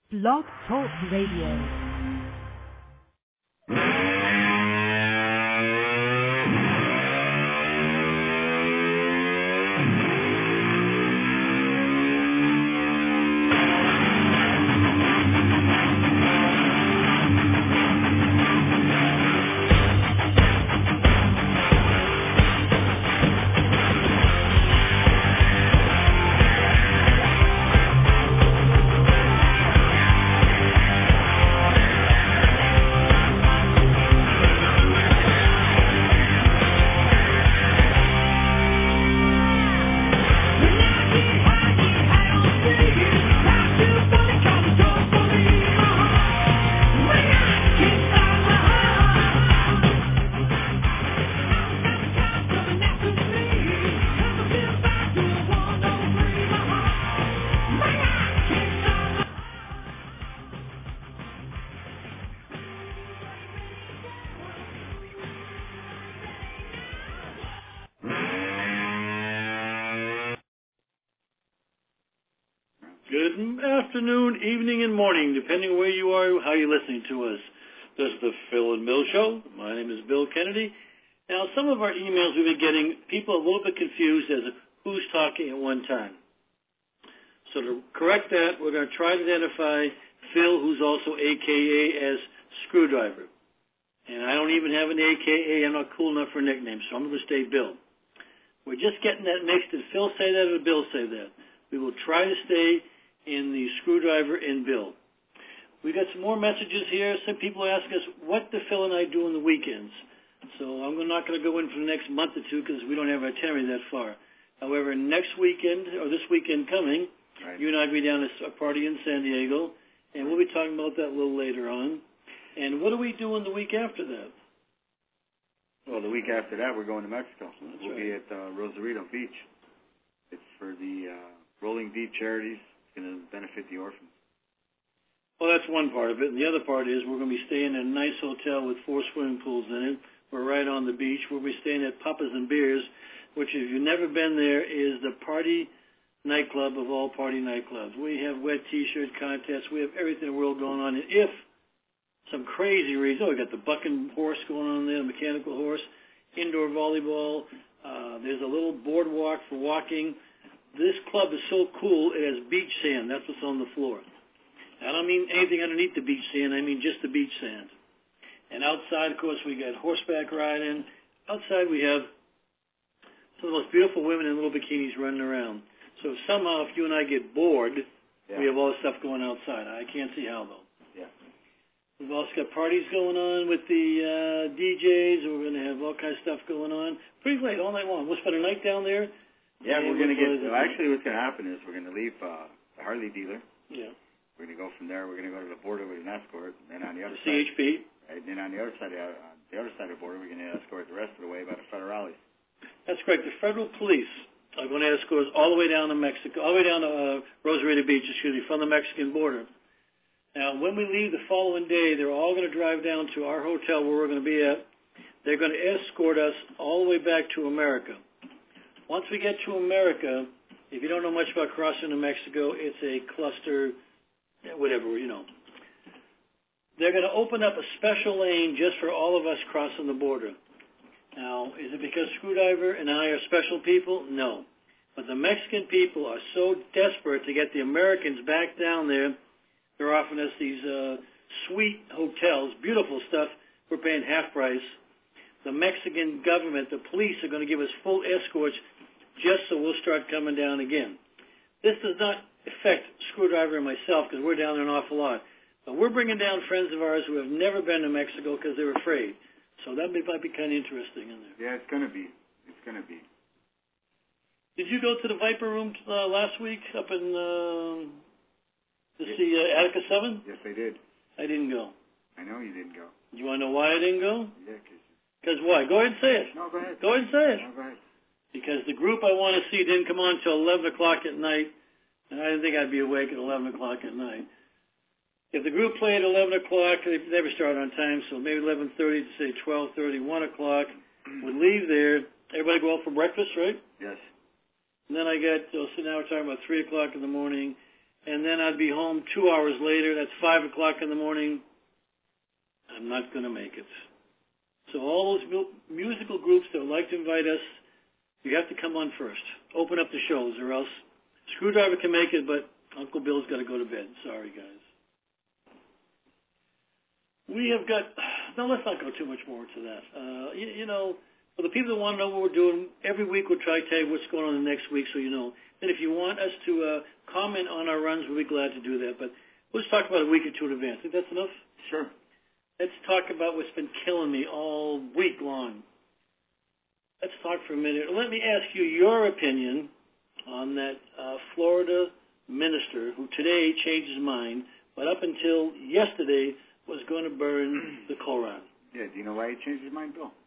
Blog Talk Radio. Good afternoon, evening, and morning, depending where you are, how you're listening to us. This is the Phil and Bill Show. My name is Bill Kennedy. Now, some of our emails we've been getting, people are a little bit confused as to who's talking at one time. So to correct that, we're going to try to identify Phil, who's also AKA as Screwdriver. And I don't even have an AKA. I'm not cool enough for a nickname, so I'm going to stay Bill. We're just getting that mixed. Did Phil say that or did Bill say that? We will try to stay in the Screwdriver and Bill. We got some more messages here. Some people ask us, what do Phil and I do on the weekends? So I'm not going to go in for the next month or two because we don't have our itinerary that far. However, next weekend, or this weekend coming, right, you and I will be down at a party in San Diego, and we'll be talking about that a little later on. And what are we doing the week after that? Well, the week after that, we're going to Mexico. We'll right. be at Rosarito Beach. It's for the Rolling Deep Charities. It's going to benefit the orphans. Well, that's one part of it. And the other part is we're going to be staying in a nice hotel with 4 swimming pools in it. We're right on the beach. We'll be staying at Papas and Beers, which, if you've never been there, is the party nightclub of all party nightclubs. We have wet T-shirt contests. We have everything in the world going on. And if some crazy reason, we got the bucking horse going on there, the mechanical horse, indoor volleyball. There's a little boardwalk for walking. This club is so cool, it has beach sand. That's what's on the floor. I don't mean anything underneath the beach sand. I mean just the beach sand. And outside, of course, we got horseback riding. Outside, we have some of the most beautiful women in little bikinis running around. So somehow, if you and I get bored, we have all this stuff going outside. I can't see how, though. Yeah. We've also got parties going on with the DJs. We're going to have all kinds of stuff going on. Pretty late, all night long. We'll spend a night down there. Yeah, we're going to get. Actually, what's going to happen is we're going to leave the Harley dealer. Yeah. We're going to go from there. We're going to go to the border with an escort, and then on the other CHP. Right, and then on the other side of the border, we're going to escort the rest of the way by the federales. That's correct. The federal police are going to escort us all the way down to Mexico, all the way down to Rosarito Beach, from the Mexican border. Now, when we leave the following day, they're all going to drive down to our hotel where we're going to be at. They're going to escort us all the way back to America. Once we get to America, if you don't know much about crossing to Mexico, it's a cluster, whatever, you know. They're going to open up a special lane just for all of us crossing the border. Now, is it because Screwdriver and I are special people? No. But the Mexican people are so desperate to get the Americans back down there, they're offering us these sweet hotels, beautiful stuff. We're paying half price. The Mexican government, the police, are going to give us full escorts just so we'll start coming down again. This does not affect Screwdriver and myself because we're down there an awful lot. But we're bringing down friends of ours who have never been to Mexico because they're afraid. So that might be kind of interesting in there. Yeah, it's going to be. It's going to be. Did you go to the Viper Room last week up in to see Attica 7? Yes, I did. I didn't go. I know you didn't go. You want to know why I didn't go? Yeah, because why? Go ahead and say it. No, go ahead. Go ahead and say it. No, go ahead. Because the group I want to see didn't come on until 11 o'clock at night, and I didn't think I'd be awake at 11 o'clock at night. If the group played at 11 o'clock, they never start on time, so maybe 11:30 to say 12:30, 1 o'clock, would leave there. Everybody go out for breakfast, right? Yes. And then I get, so now we're talking about 3 o'clock in the morning, and then I'd be home 2 hours later. That's 5 o'clock in the morning. I'm not going to make it. So all those musical groups that would like to invite us, you have to come on first. Open up the shows, or else Screwdriver can make it, but Uncle Bill's got to go to bed. Sorry, guys. We have got, now let's not go too much more into that. For the people that want to know what we're doing, every week we'll try to tell you what's going on the next week so you know. And if you want us to comment on our runs, we'll be glad to do that. But let's talk about a week or two in advance. Think that's enough? Sure. Let's talk about what's been killing me all week long. Let's talk for a minute. Let me ask you your opinion on that Florida minister who today changed his mind, but up until yesterday was going to burn the Koran. Yeah, do you know why he changed his mind, Bill?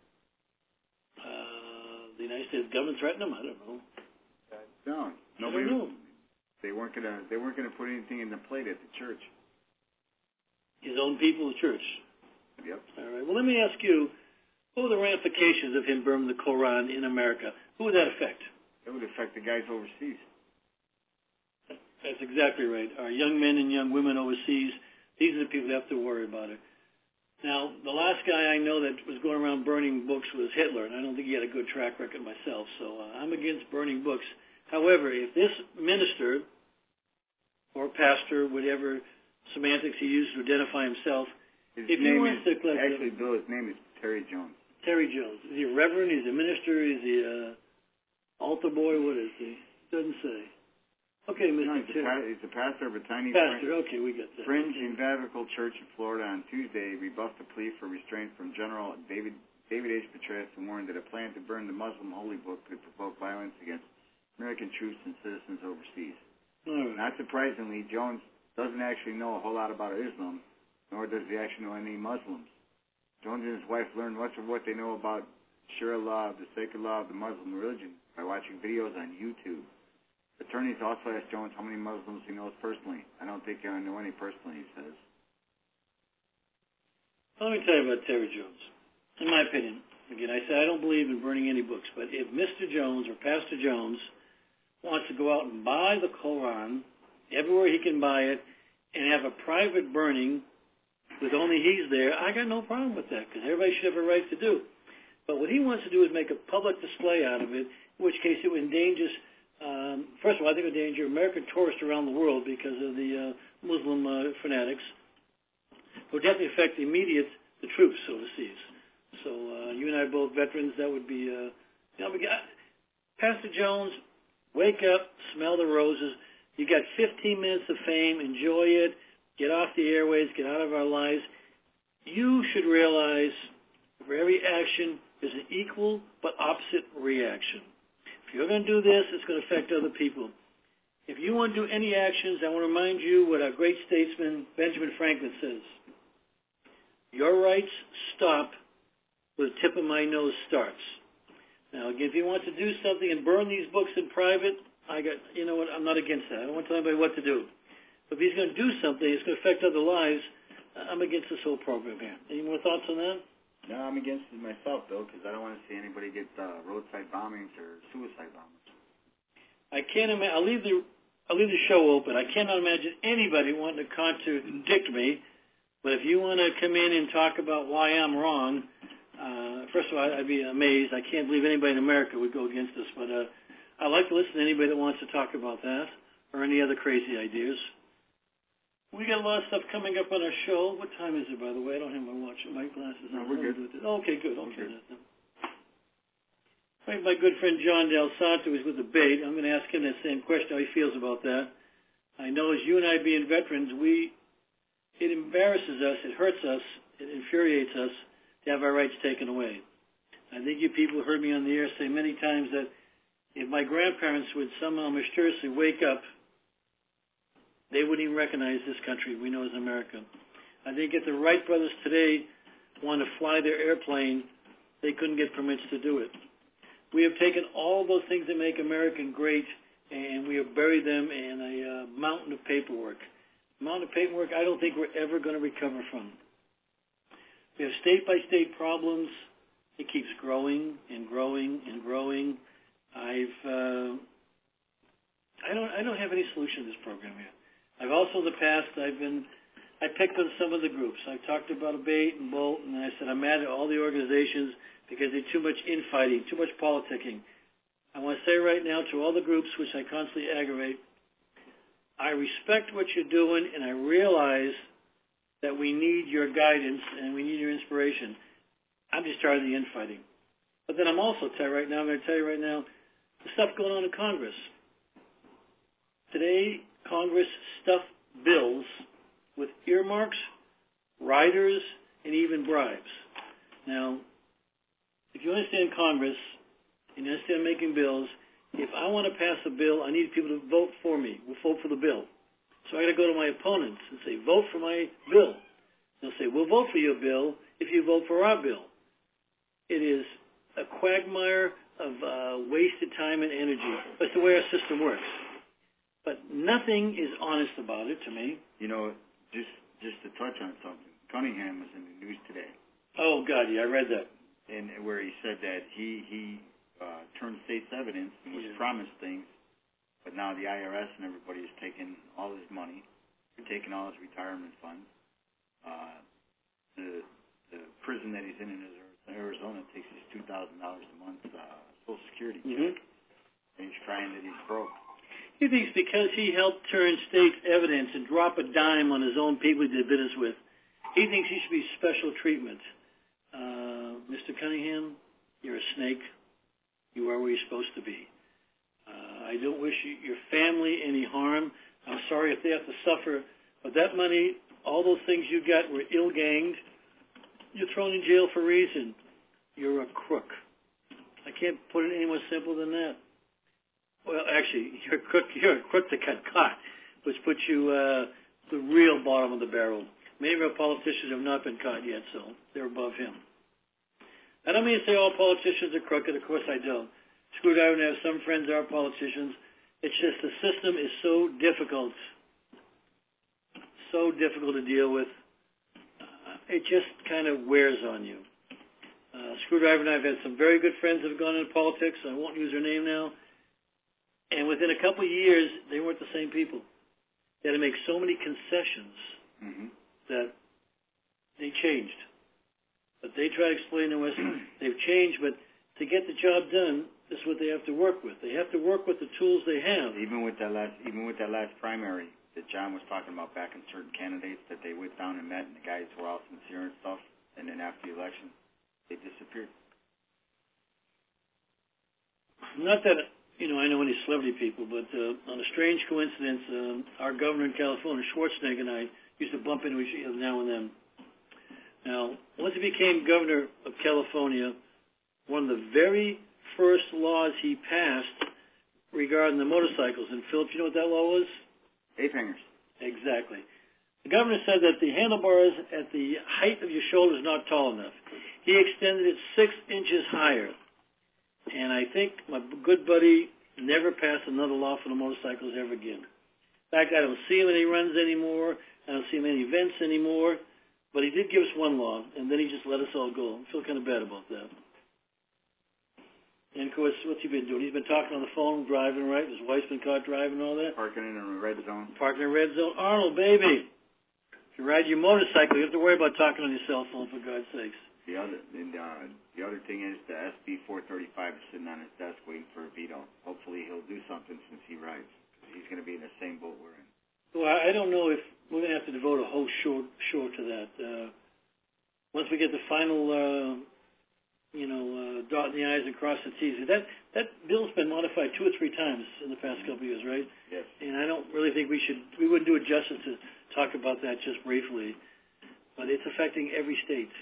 The United States government threatened him? I don't know. No, nobody. I don't know. They weren't gonna put anything in the plate at the church. His own people, the church. Yep. All right. Well, let me ask you, what were the ramifications of him burning the Koran in America? Who would that affect? It would affect the guys overseas. That's exactly right. Our young men and young women overseas, these are the people that have to worry about it. Now, the last guy I know that was going around burning books was Hitler, and I don't think he had a good track record myself, so I'm against burning books. However, if this minister or pastor, whatever semantics he used to identify himself, His if he wants to collect actually, Bill, his name is Terry Jones. Terry Jones. Is he a reverend? Is he a minister? Is he a altar boy? What is he? Doesn't say. Okay, Mr. He's the pastor of a tiny Okay, we get that. Fringe Evangelical Church in Florida. On Tuesday, rebuffed a plea for restraint from General David H. Petraeus and warned that a plan to burn the Muslim holy book could provoke violence against American troops and citizens overseas. Not surprisingly, Jones doesn't actually know a whole lot about Islam, nor does he actually know any Muslims. Jones and his wife learned much of what they know about Sharia law, the sacred law of the Muslim religion, by watching videos on YouTube. Attorneys also asked Jones how many Muslims he knows personally. I don't think I know any personally, he says. Let me tell you about Terry Jones. In my opinion, again, I say I don't believe in burning any books, but if Mr. Jones or Pastor Jones wants to go out and buy the Koran everywhere he can buy it and have a private burning with only he's there, I got no problem with that because everybody should have a right to do. But what he wants to do is make a public display out of it, in which case it would endanger, first of all, I think it would endanger American tourists around the world because of the Muslim fanatics. It would definitely affect the troops overseas. So you and I are both veterans. That would be, Pastor Jones, wake up, smell the roses. You got 15 minutes of fame. Enjoy it. Get off the airways. Get out of our lives. You should realize for every action, there's an equal but opposite reaction. If you're going to do this, it's going to affect other people. If you want to do any actions, I want to remind you what our great statesman Benjamin Franklin says. Your rights stop where the tip of my nose starts. Now, again, if you want to do something and burn these books in private, you know what, I'm not against that. I don't want to tell anybody what to do. But if he's going to do something, it's going to affect other lives, I'm against this whole program here. Any more thoughts on that? No, I'm against it myself, Bill, because I don't want to see anybody get roadside bombings or suicide bombings. I can't imagine. I'll leave the show open. I cannot imagine anybody wanting to contradict me. But if you want to come in and talk about why I'm wrong, first of all, I'd be amazed. I can't believe anybody in America would go against this. But I'd like to listen to anybody that wants to talk about that or any other crazy ideas. We got a lot of stuff coming up on our show. What time is it, by the way? I don't have my watch and my glasses. No, we're good. Okay, good. Okay. My good friend John Del Santo is with the bait. I'm going to ask him that same question, how he feels about that. I know as you and I being veterans, it embarrasses us, it hurts us, it infuriates us to have our rights taken away. I think you people heard me on the air say many times that if my grandparents would somehow mysteriously wake up, they wouldn't even recognize this country we know as America. I think if the Wright brothers today want to fly their airplane, they couldn't get permits to do it. We have taken all those things that make America great, and we have buried them in a mountain of paperwork. A mountain of paperwork I don't think we're ever going to recover from. We have state-by-state problems. It keeps growing and growing and growing. I don't have any solution to this program here. I've also in the past, I picked on some of the groups. I talked about Abate and Bolt, and I said I'm mad at all the organizations because they too much infighting, too much politicking. I want to say right now to all the groups which I constantly aggravate, I respect what you're doing, and I realize that we need your guidance and we need your inspiration. I'm just tired of the infighting. But then I'm also tired right now, I'm going to tell you right now, the stuff going on in Congress. Today, Congress stuffed bills with earmarks, riders, and even bribes. Now, if you understand Congress, and you understand making bills, if I want to pass a bill, I need people to vote for me, vote for the bill. So I got to go to my opponents and say, vote for my bill. They'll say, we'll vote for your bill if you vote for our bill. It is a quagmire of wasted time and energy. That's the way our system works. But nothing is honest about it to me. You know, just to touch on something, Cunningham was in the news today. Oh, God, yeah, I read that. And where he said that he turned state's evidence and was promised things, but now the IRS and everybody is taking all his money. They're taking all his retirement funds. The prison that he's in Arizona takes his $2,000 a month Social Security check, and he's crying that he's broke. He thinks because he helped turn state's evidence and drop a dime on his own people he did business with, he thinks he should be special treatment. Mr. Cunningham, you're a snake. You are where you're supposed to be. I don't wish your family any harm. I'm sorry if they have to suffer. But that money, all those things you got were ill-ganged. You're thrown in jail for a reason. You're a crook. I can't put it any more simple than that. Well, actually, you're a crook that got caught, which puts you the real bottom of the barrel. Many of our politicians have not been caught yet, so they're above him. I don't mean to say all politicians are crooked. Of course I don't. Screwdriver and I have some friends that are politicians. It's just the system is so difficult to deal with. It just kind of wears on you. Screwdriver and I have had some very good friends that have gone into politics. I won't use their name now. And within a couple of years, they weren't the same people. They had to make so many concessions that they changed. But they try to explain to us they've changed, but to get the job done, this is what they have to work with. They have to work with the tools they have. Even with that last primary that John was talking about, back in certain candidates that they went down and met, and the guys were all sincere and stuff, and then after the election, they disappeared. Not that I know any celebrity people, but on a strange coincidence, our governor in California, Schwarzenegger, and I used to bump into each other now and then. Now, once he became governor of California, one of the very first laws he passed regarding the motorcycles, and Philip, you know what that law was? Ape hangers. Exactly. The governor said that the handlebars at the height of your shoulder is not tall enough. He extended it 6 inches higher. And I think my good buddy never passed another law for the motorcycles ever again. In fact, I don't see him in any runs anymore. I don't see him in any events anymore. But he did give us one law, and then he just let us all go. I feel kind of bad about that. And, of course, what's he been doing? He's been talking on the phone, driving, right? His wife's been caught driving and all that. Parking in a red zone. Parking in a red zone. Arnold, baby, if you ride your motorcycle, you have to worry about talking on your cell phone, for God's sakes. The other thing is the SB 435 is sitting on his desk waiting for a veto. Hopefully he'll do something since he rides. He's going to be in the same boat we're in. Well, I don't know if we're going to have to devote a whole show to that. Once we get the final, dotting the I's and crossing the T's. That bill's been modified 2 or 3 times in the past couple of years, right? Yes. And I don't really think we wouldn't do it justice to talk about that just briefly. But it's affecting every state.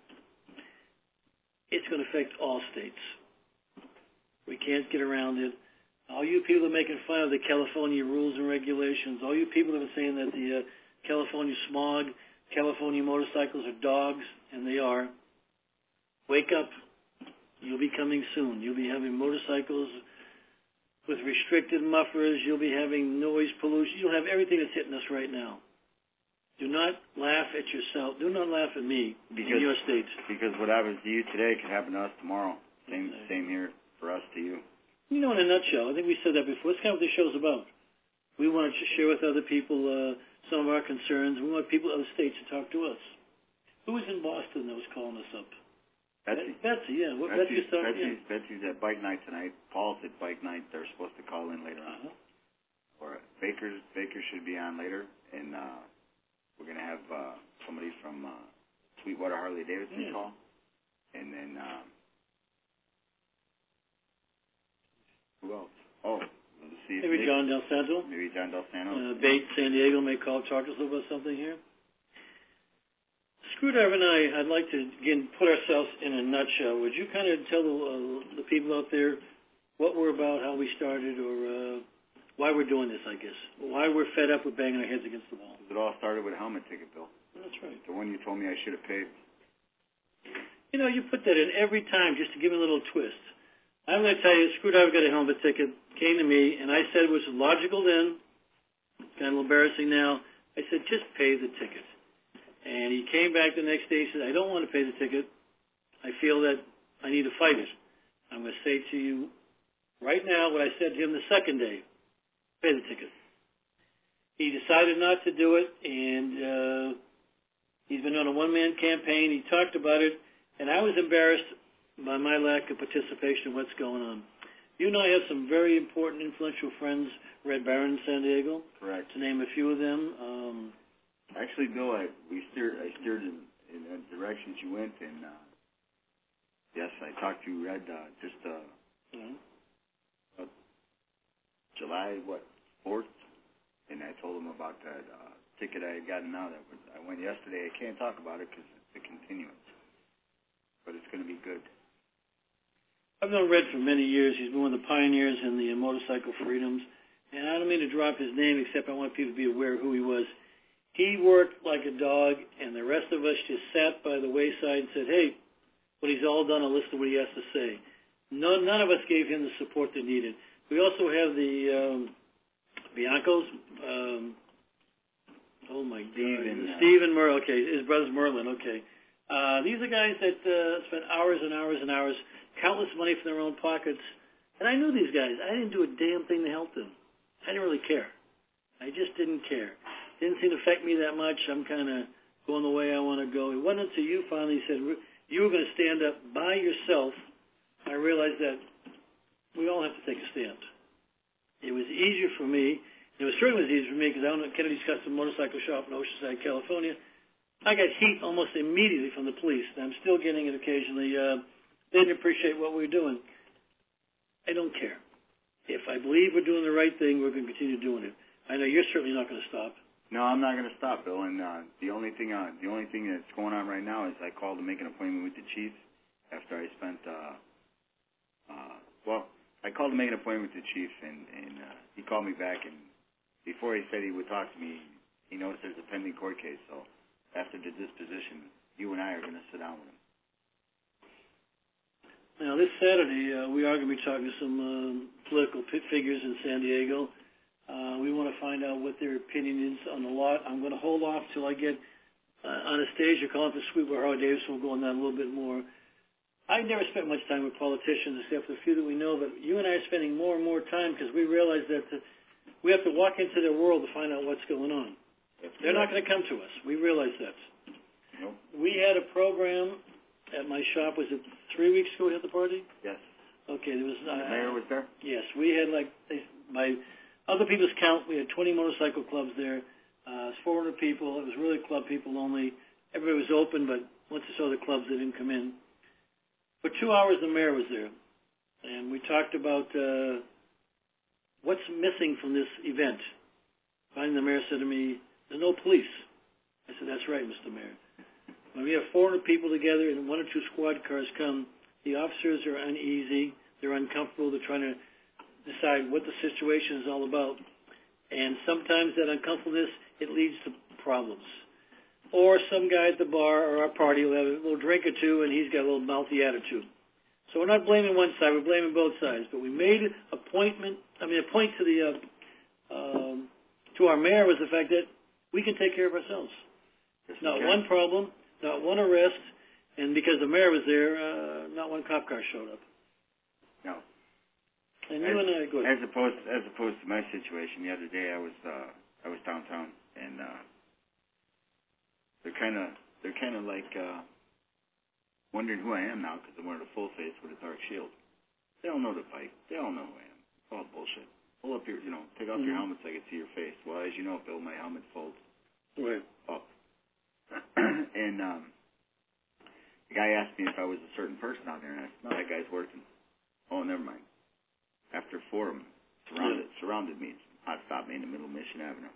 It's going to affect all states. We can't get around it. All you people that are making fun of the California rules and regulations, all you people that are saying that the California smog, California motorcycles are dogs, and they are, wake up. You'll be coming soon. You'll be having motorcycles with restricted mufflers. You'll be having noise pollution. You'll have everything that's hitting us right now. Do not laugh at yourself. Do not laugh at me in your state. Because what happens to you today could happen to us tomorrow. Same here for us to you. You know, in a nutshell, I think we said that before. That's kind of what this show's about. We want to share with other people some of our concerns. We want people in other states to talk to us. Who was in Boston that was calling us up? Betsy. Betsy, yeah. Betsy's at bike night tonight. Paul's at bike night. They're supposed to call in later on. Or Baker should be on later, and we're going to have somebody from Sweetwater Harley Davidson call. And then, who else? Oh, let's see. Maybe John Del Santo. Maybe John Del Santo. Bates, San Diego may call, talk to us about something here. Screwdriver and I'd like to, again, put ourselves in a nutshell. Would you kind of tell the people out there what we're about, how we started, or why we're doing this, I guess? Why we're fed up with banging our heads against the wall? It all started with a helmet ticket, Bill. That's right. The one you told me I should have paid. You know, you put that in every time just to give it a little twist. I'm going to tell you, Screwdriver got a helmet ticket, came to me, and I said it was logical then, kind of embarrassing now. I said, just pay the ticket. And he came back the next day and said, I don't want to pay the ticket. I feel that I need to fight it. I'm going to say to you right now what I said to him the second day. Pay the ticket. He decided not to do it, and he's been on a one-man campaign. He talked about it, and I was embarrassed by my lack of participation in what's going on. You and I have some very important, influential friends, Red Baron in San Diego. Correct. To name a few of them. Actually, Bill, I steered in the directions you went, and yes, I talked to Red just July 4th, and I told him about that ticket I had gotten out. I went yesterday. I can't talk about it because it's a continuance, but it's going to be good. I've known Red for many years. He's been one of the pioneers in the motorcycle freedoms, and I don't mean to drop his name, except I want people to be aware of who he was. He worked like a dog, and the rest of us just sat by the wayside and said, hey, when he's all done, I'll listen to what he has to say. None of us gave him the support they needed. We also have the Biancos. Steve and Merlin. Okay, his brother's Merlin. Okay. These are guys that spent hours and hours and hours, countless money from their own pockets. And I knew these guys. I didn't do a damn thing to help them. I didn't really care. I just didn't care. Didn't seem to affect me that much. I'm kind of going the way I want to go. It wasn't until you finally said you were going to stand up by yourself. I realized that we all have to take a stand. It was easier for me. It was certainly easier for me because I own Kennedy's Custom Motorcycle Shop in Oceanside, California. I got heat almost immediately from the police, and I'm still getting it occasionally. They didn't appreciate what we were doing. I don't care. If I believe we're doing the right thing, we're going to continue doing it. I know you're certainly not going to stop. No, I'm not going to stop, Bill. And the only thing that's going on right now is I called to make an appointment with the chief after I spent. I called to make an appointment with the chief, and he called me back. And before he said he would talk to me, he knows there's a pending court case. So after the disposition, you and I are going to sit down with him. Now, this Saturday, we are going to be talking to some political figures in San Diego. We want to find out what their opinion is on the lot. I'm going to hold off till I get on a stage. You're calling for Sweetwater Harley Davidson. We'll go on that a little bit more. I never spent much time with politicians except for the few that we know, but you and I are spending more and more time because we realize that we have to walk into their world to find out what's going on. They're not going to come to us. We realize that. Nope. We had a program at my shop. Was it 3 weeks ago we had the party? Yes. Okay. There was. The mayor was there? Yes. We had by other people's count, we had 20 motorcycle clubs there. It was 400 people. It was really club people only. Everybody was open, but once they saw the clubs, they didn't come in. For 2 hours, the mayor was there, and we talked about what's missing from this event. Finally, the mayor said to me, there's no police. I said, that's right, Mr. Mayor. When we have 400 people together and 1 or 2 squad cars come, the officers are uneasy. They're uncomfortable. They're trying to decide what the situation is all about. And sometimes that uncomfortableness, it leads to problems. Or some guy at the bar or our party will have a little drink or two and he's got a little mouthy attitude. So we're not blaming one side, we're blaming both sides. But we made a point to the to our mayor was the fact that we can take care of ourselves. There's not one problem, not one arrest, and because the mayor was there, not one cop car showed up. No. And you and I, go ahead. As opposed to my situation, the other day I was downtown, and they're kind of like wondering who I am now because I'm wearing a full face with a dark shield. They don't know the bike. They don't know who I am. It's all bullshit. Pull up your, take off your helmet so I can see your face. Well, as you know, Bill, my helmet folds up. And the guy asked me if I was a certain person out there, and I said, no, that guy's working. Oh, never mind. After 4 of them surrounded me, hot stopped me in the middle of Mission Avenue.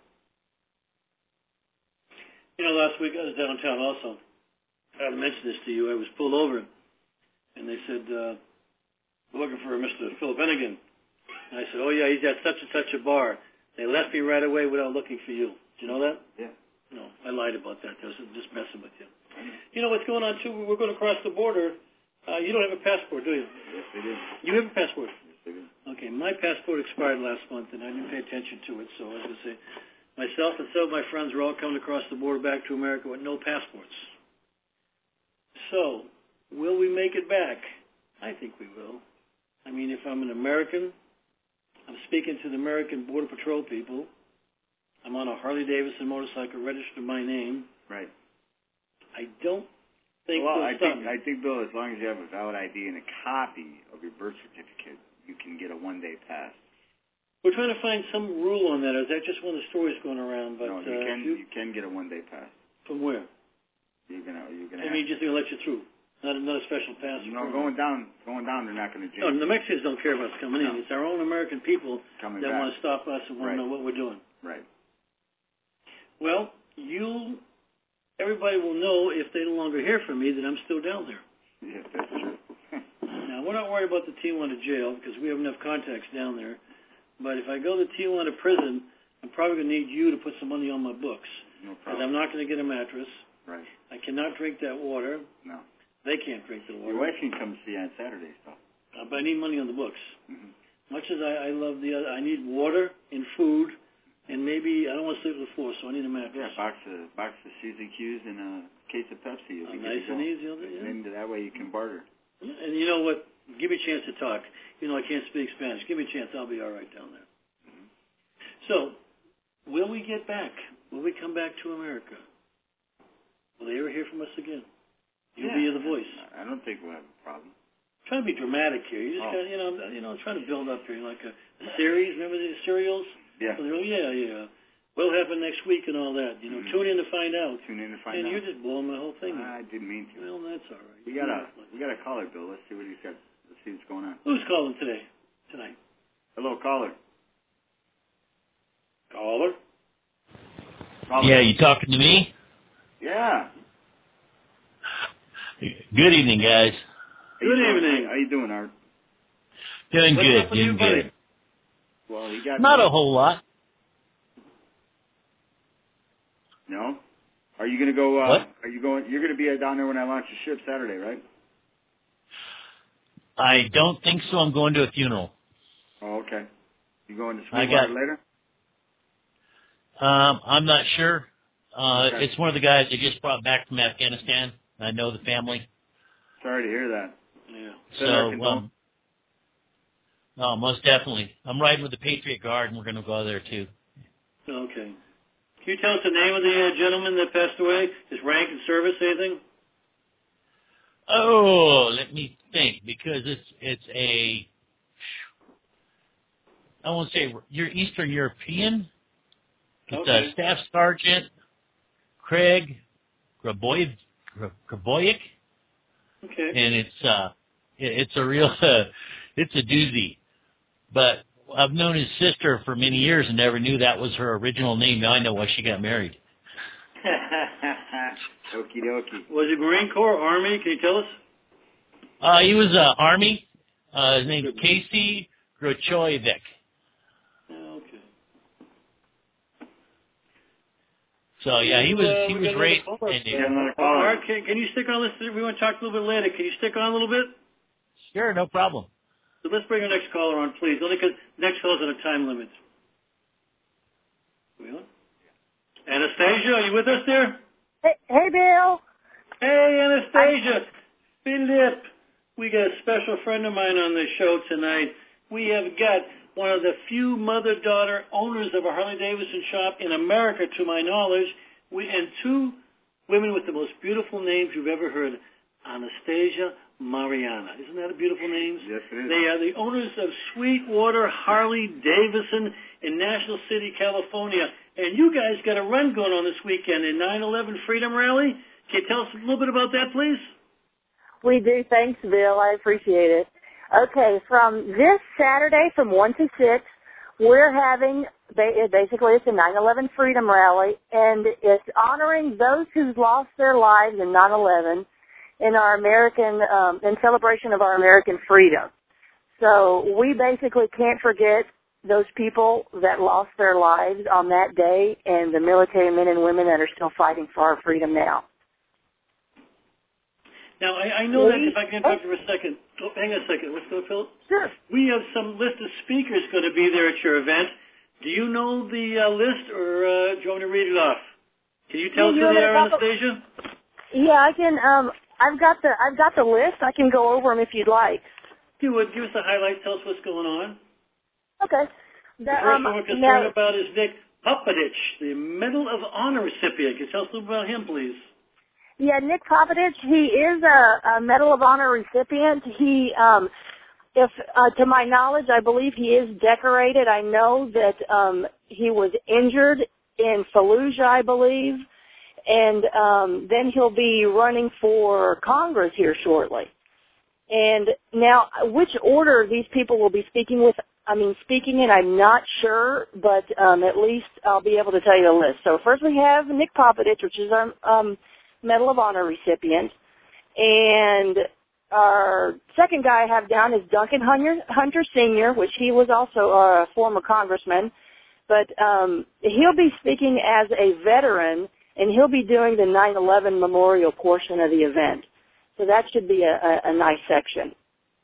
Last week I was downtown also. I had to mention this to you. I was pulled over, and they said, we're looking for Mr. Philip Hennigan. And I said, oh, yeah, he's at such and such a bar. They left me right away without looking for you. Did you know that? Yeah. No, I lied about that. I was just messing with you. You know what's going on, too? We're going to cross the border. You don't have a passport, do you? Yes, I do. You have a passport? Yes, I do. Okay, my passport expired last month, and I didn't pay attention to it. So I was going to say, myself and some of my friends were all coming across the border back to America with no passports. So, will we make it back? I think we will. I mean, if I'm an American, I'm speaking to the American Border Patrol people. I'm on a Harley-Davidson motorcycle registered to my name. Right. I don't think I think, Bill, as long as you have a valid ID and a copy of your birth certificate, you can get a one-day pass. We're trying to find some rule on that. Or is that just one of the stories going around? But no, you can get a one-day pass. From where? You're gonna. I mean, just going to let you through. Not a special pass. No, going down, they're not going to jail. No, the Mexicans don't care about us coming in. It's our own American people that want to stop us and want to know what we're doing. Right. Well, everybody will know if they no longer hear from me that I'm still down there. Yes, that's true. Now, we're not worried about the Tijuana jail because we have enough contacts down there. But if I go to Tijuana prison, I'm probably going to need you to put some money on my books. No problem. Because I'm not going to get a mattress. Right. I cannot drink that water. No. They can't drink the water. Your wife can come see you on Saturdays, though. But I need money on the books. Mm-hmm. Much as I love the other, I need water and food, and maybe I don't want to sleep on the floor, so I need a mattress. Yeah, box of Suzy Q's and a case of Pepsi. You'll be nice and easy. And that way you can barter. And you know what? Give me a chance to talk. I can't speak Spanish. Give me a chance. I'll be all right down there. Mm-hmm. So, will we get back? Will we come back to America? Will they ever hear from us again? You'll be the voice. I don't think we'll have a problem. I'm trying to be dramatic here. You just got, I'm trying to build up here like a series. Remember the serials? Yeah. Yeah. What'll happen next week and all that? Tune in to find out. And you're just blowing my whole thing. I didn't mean to. Well, that's all right. We got a caller, Bill. Let's see what he's got. Let's see what's going on. Who's calling tonight? Hello, caller. Caller? Yeah, you talking to me? Yeah. Good evening, guys. Good evening. How you doing, Art? Doing good. Well, you got not a whole lot. No? Are you going to go? What? You're going to be down there when I launch the ship Saturday, right? I don't think so. I'm going to a funeral. Oh, okay. You going to Sweetwater later? I'm not sure. Okay. It's one of the guys they just brought back from Afghanistan. I know the family. Sorry to hear that. Yeah. So, most definitely. I'm riding with the Patriot Guard, and we're going to go there, too. Okay. Can you tell us the name of the gentleman that passed away? His rank and service, anything? Oh, let me think, because it's a, I won't say you're Eastern European. It's a Staff Sergeant Craig Graboyek. Okay. And it's a real, it's a doozy. But I've known his sister for many years and never knew that was her original name. Now I know why she got married. Okie dokie. Was he Marine Corps, Army? Can you tell us? He was Army. His name is Casey Grochoyevich. Okay. So yeah, he was raised. Mark, can you stick on this? We want to talk a little bit later. Can you stick on a little bit? Sure, no problem. So let's bring our next caller on, please. Only because next caller's on a time limit. We on? Anastasia, are you with us there? Hey, Bill. Hey, Anastasia. Philip. We got a special friend of mine on the show tonight. we have got one of the few mother-daughter owners of a Harley-Davidson shop in America, to my knowledge, and two women with the most beautiful names you've ever heard, Anastasia, Mariana. Isn't that a beautiful name? Yes, it is. They are the owners of Sweetwater Harley-Davidson in National City, California. And you guys got a run going on this weekend in 9/11 Freedom Rally. Can you tell us a little bit about that, please? We do. Thanks, Bill. I appreciate it. Okay, from this Saturday from 1 to 6, we're having, basically it's a 9/11 Freedom Rally, and it's honoring those who lost their lives in 9/11 in our American, in celebration of our American freedom. So we basically can't forget those people that lost their lives on that day and the military men and women that are still fighting for our freedom now. Now, I know that, if I can interrupt you for a second. Oh, hang on a second. Let's go, Philip. Sure. We have some list of speakers going to be there at your event. Do you know the list, or do you want me to read it off? Can you tell us who they are, Anastasia? Yeah, I can. I've got the list. I can go over them if you'd like. If you would, give us a highlight. Tell us what's going on. Okay. The first one we're concerned about is Nick Popovich, the Medal of Honor recipient. Can you tell us a little about him, please? Yeah, Nick Popovich, he is a Medal of Honor recipient. He, to my knowledge, I believe he is decorated. I know that he was injured in Fallujah, I believe, and then he'll be running for Congress here shortly. And now, which order these people will be speaking in, I'm not sure, but at least I'll be able to tell you the list. So first we have Nick Popovich, which is our Medal of Honor recipient. And our second guy I have down is Duncan Hunter Sr., which he was also a former congressman. But he'll be speaking as a veteran, and he'll be doing the 9/11 memorial portion of the event. So that should be a nice section.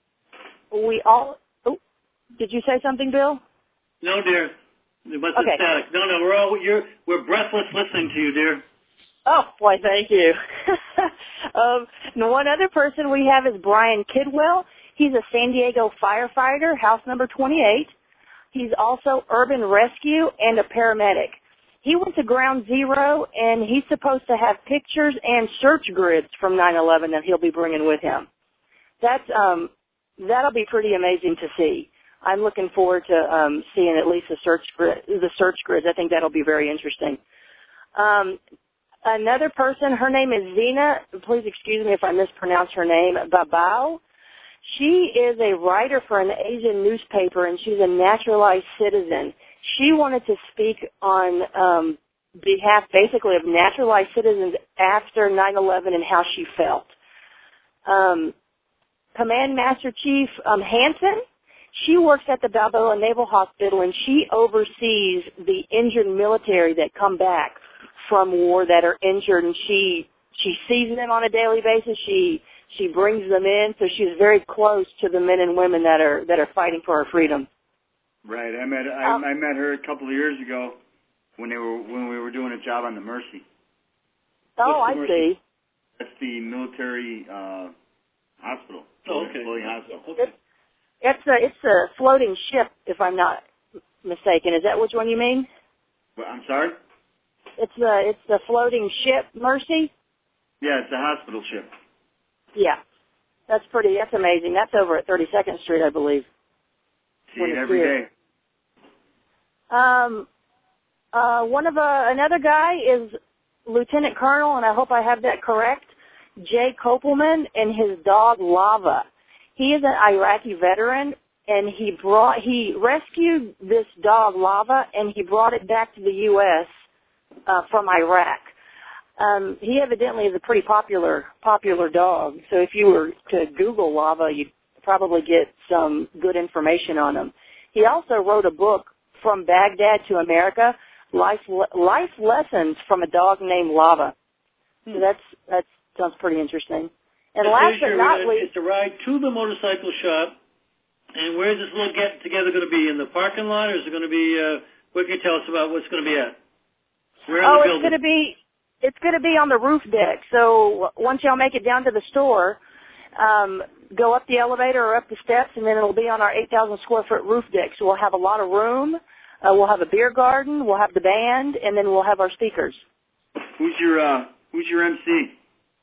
Did you say something, Bill? No, dear. It must have Okay. static. No, we're breathless listening to you, dear. Oh, why, thank you. And one other person we have is Brian Kidwell. He's a San Diego firefighter, house number 28. He's also urban rescue and a paramedic. He went to Ground Zero, and he's supposed to have pictures and search grids from 9/11 that he'll be bringing with him. That'll be pretty amazing to see. I'm looking forward to seeing at least the search grids. I think that'll be very interesting. Another person, her name is Zena. Please excuse me if I mispronounce her name. Babao. She is a writer for an Asian newspaper, and she's a naturalized citizen. She wanted to speak on behalf, basically, of naturalized citizens after 9/11 and how she felt. Command Master Chief Hansen, she works at the Balboa Naval Hospital, and she oversees the injured military that come back from war that are injured, and she sees them on a daily basis. She brings them in, so she's very close to the men and women that are fighting for our freedom. Right. I met her a couple of years ago when we were doing a job on the Mercy. Oh, I see. That's the military hospital. Oh, okay. Floating hospital. Okay. It's a floating ship, if I'm not mistaken. Is that which one you mean? Well, I'm sorry? It's the floating ship, Mercy? Yeah, it's a hospital ship. Yeah. That's amazing. That's over at 32nd Street, I believe. See it every day. Another guy is Lieutenant Colonel, and I hope I have that correct, Jay Kopelman, and his dog Lava. He is an Iraqi veteran, and he rescued this dog Lava, and he brought it back to the U.S. From Iraq. He evidently is a pretty popular dog. So if you were to Google Lava, you'd probably get some good information on him. He also wrote a book, From Baghdad to America, Life Lessons from a Dog Named Lava. So that sounds pretty interesting. And last but not least, it's a ride to the motorcycle shop. And where's this little get together going to be? In the parking lot, or is it going to be? What can you tell us about what's going to be at? Where in the building? It's going to be on the roof deck. So once y'all make it down to the store, go up the elevator or up the steps, and then it'll be on our 8,000 square foot roof deck. So we'll have a lot of room. We'll have a beer garden. We'll have the band, and then we'll have our speakers. Who's your MC?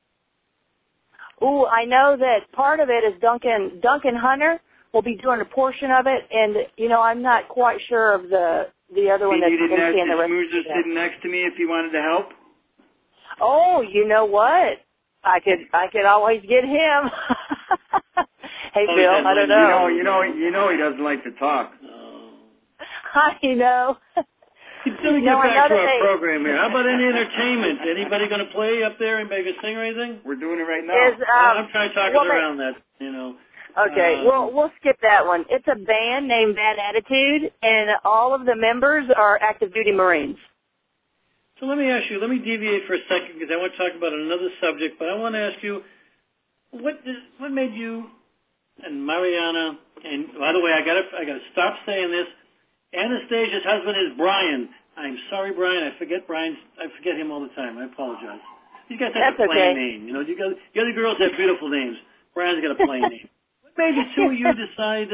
Ooh, I know that part of it is Duncan Hunter will be doing a portion of it, and I'm not quite sure of the other one that's you didn't ask MC and the the rest schmoozer of it. sitting next to me if he wanted to help? Oh, you know what? I could always get him. Hey, Bill, I don't know. You know he doesn't like to talk. I know. Let me get back to our program here. How about any entertainment? Anybody going to play up there and make a sing or anything? We're doing it right now. I'm trying to talk us around that, Okay, we'll skip that one. It's a band named Bad Attitude, and all of the members are active duty Marines. So let me deviate for a second because I want to talk about another subject, but I want to ask you, what made you and Mariana, and by the way, I gotta stop saying this. Anastasia's husband is Brian. I'm sorry, Brian. I forget him all the time. I apologize. You guys have a plain name. The other girls have beautiful names. Brian's got a plain name. What made the two of you decide?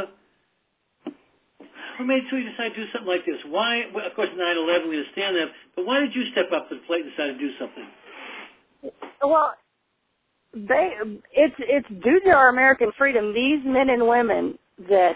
What made two of you decide to do something like this? Why? Well, of course, 9/11, we understand that. But why did you step up to the plate and decide to do something? Well, it's due to our American freedom. These men and women that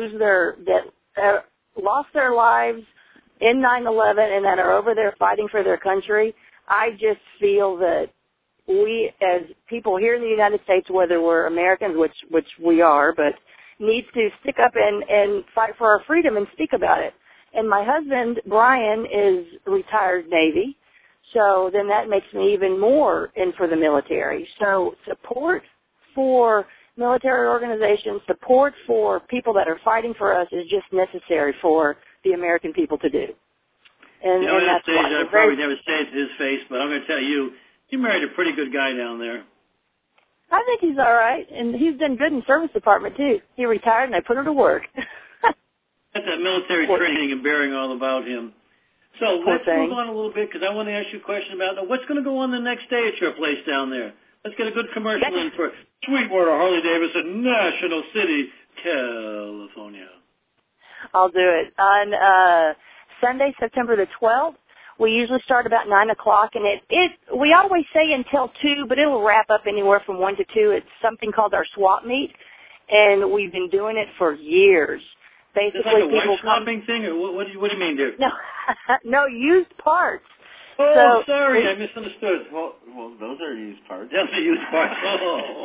lost their lives in 9/11 and that are over there fighting for their country, I just feel that we as people here in the United States, whether we're Americans, which we are, but needs to stick up and fight for our freedom and speak about it. And my husband, Brian, is retired Navy, so then that makes me even more in for the military. So support for military organizations, support for people that are fighting for us is just necessary for the American people to do. And that's why. I probably never say it to his face, but I'm going to tell you, you married a pretty good guy down there. I think he's all right, and he's done good in service department, too. He retired, and I put him to work. That's that military training and bearing all about him. So let's move on a little bit, because I want to ask you a question about what's going to go on the next day at your place down there. Let's get a good commercial in for Sweetwater Harley-Davidson, National City, California. I'll do it. On Sunday, September the 12th, we usually start about 9 o'clock, and we always say until 2, but it'll wrap up anywhere from 1 to 2. It's something called our swap meet, and we've been doing it for years. Basically, it's like a wife swapping thing, or what do you mean, dear? No, no, used parts. Oh, sorry, I misunderstood. Well, those are used parts. Those are used parts. Oh.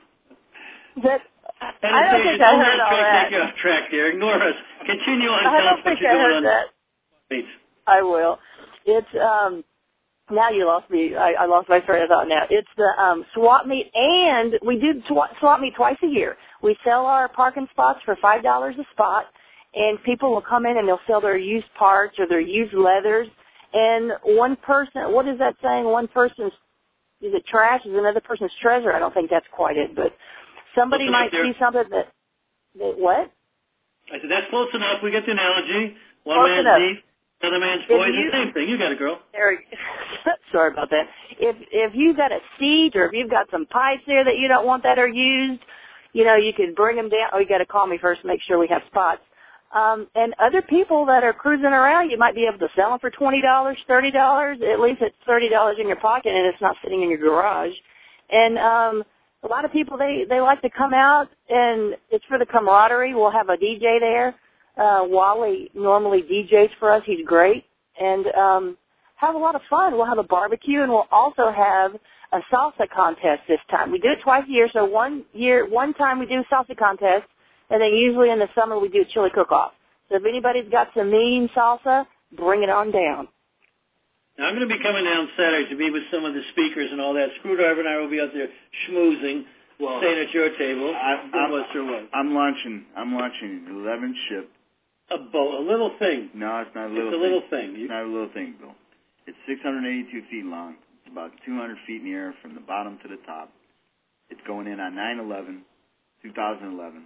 I don't think I heard all that. Take you off track there. Ignore us. Continue on. I don't think I heard that. Wait. I will. It's now you lost me. I lost my train of thought now. It's the swap meet, and we do swap meet twice a year. We sell our parking spots for $5 a spot, and people will come in and they'll sell their used parts or their used leathers. And one person, what is that saying? One person's trash is another person's treasure. I don't think that's quite it, but somebody might see something that what? I said that's close enough. We get the analogy. One close man's deep, another man's voice. The same thing. You got it, girl. Sorry about that. If you've got a seat or if you've got some pipes there that you don't want that are used, you could bring them down. Oh, you got to call me first to make sure we have spots. And other people that are cruising around, you might be able to sell them for $20, $30. At least it's $30 in your pocket, and it's not sitting in your garage. And a lot of people they like to come out, and it's for the camaraderie. We'll have a DJ there. Wally normally DJs for us. He's great, and have a lot of fun. We'll have a barbecue, and we'll also have a salsa contest this time. We do it twice a year. So one time we do a salsa contest. And then usually in the summer we do a chili cook-off. So if anybody's got some mean salsa, bring it on down. Now, I'm going to be coming down Saturday to be with some of the speakers and all that. Screwdriver and I will be out there schmoozing, staying at your table. I'm launching 11 ship. A boat, a little thing. No, it's not a little thing. It's a little thing. It's not a little thing, Bill. It's 682 feet long. It's about 200 feet in the air from the bottom to the top. It's going in on 9/11, 2011.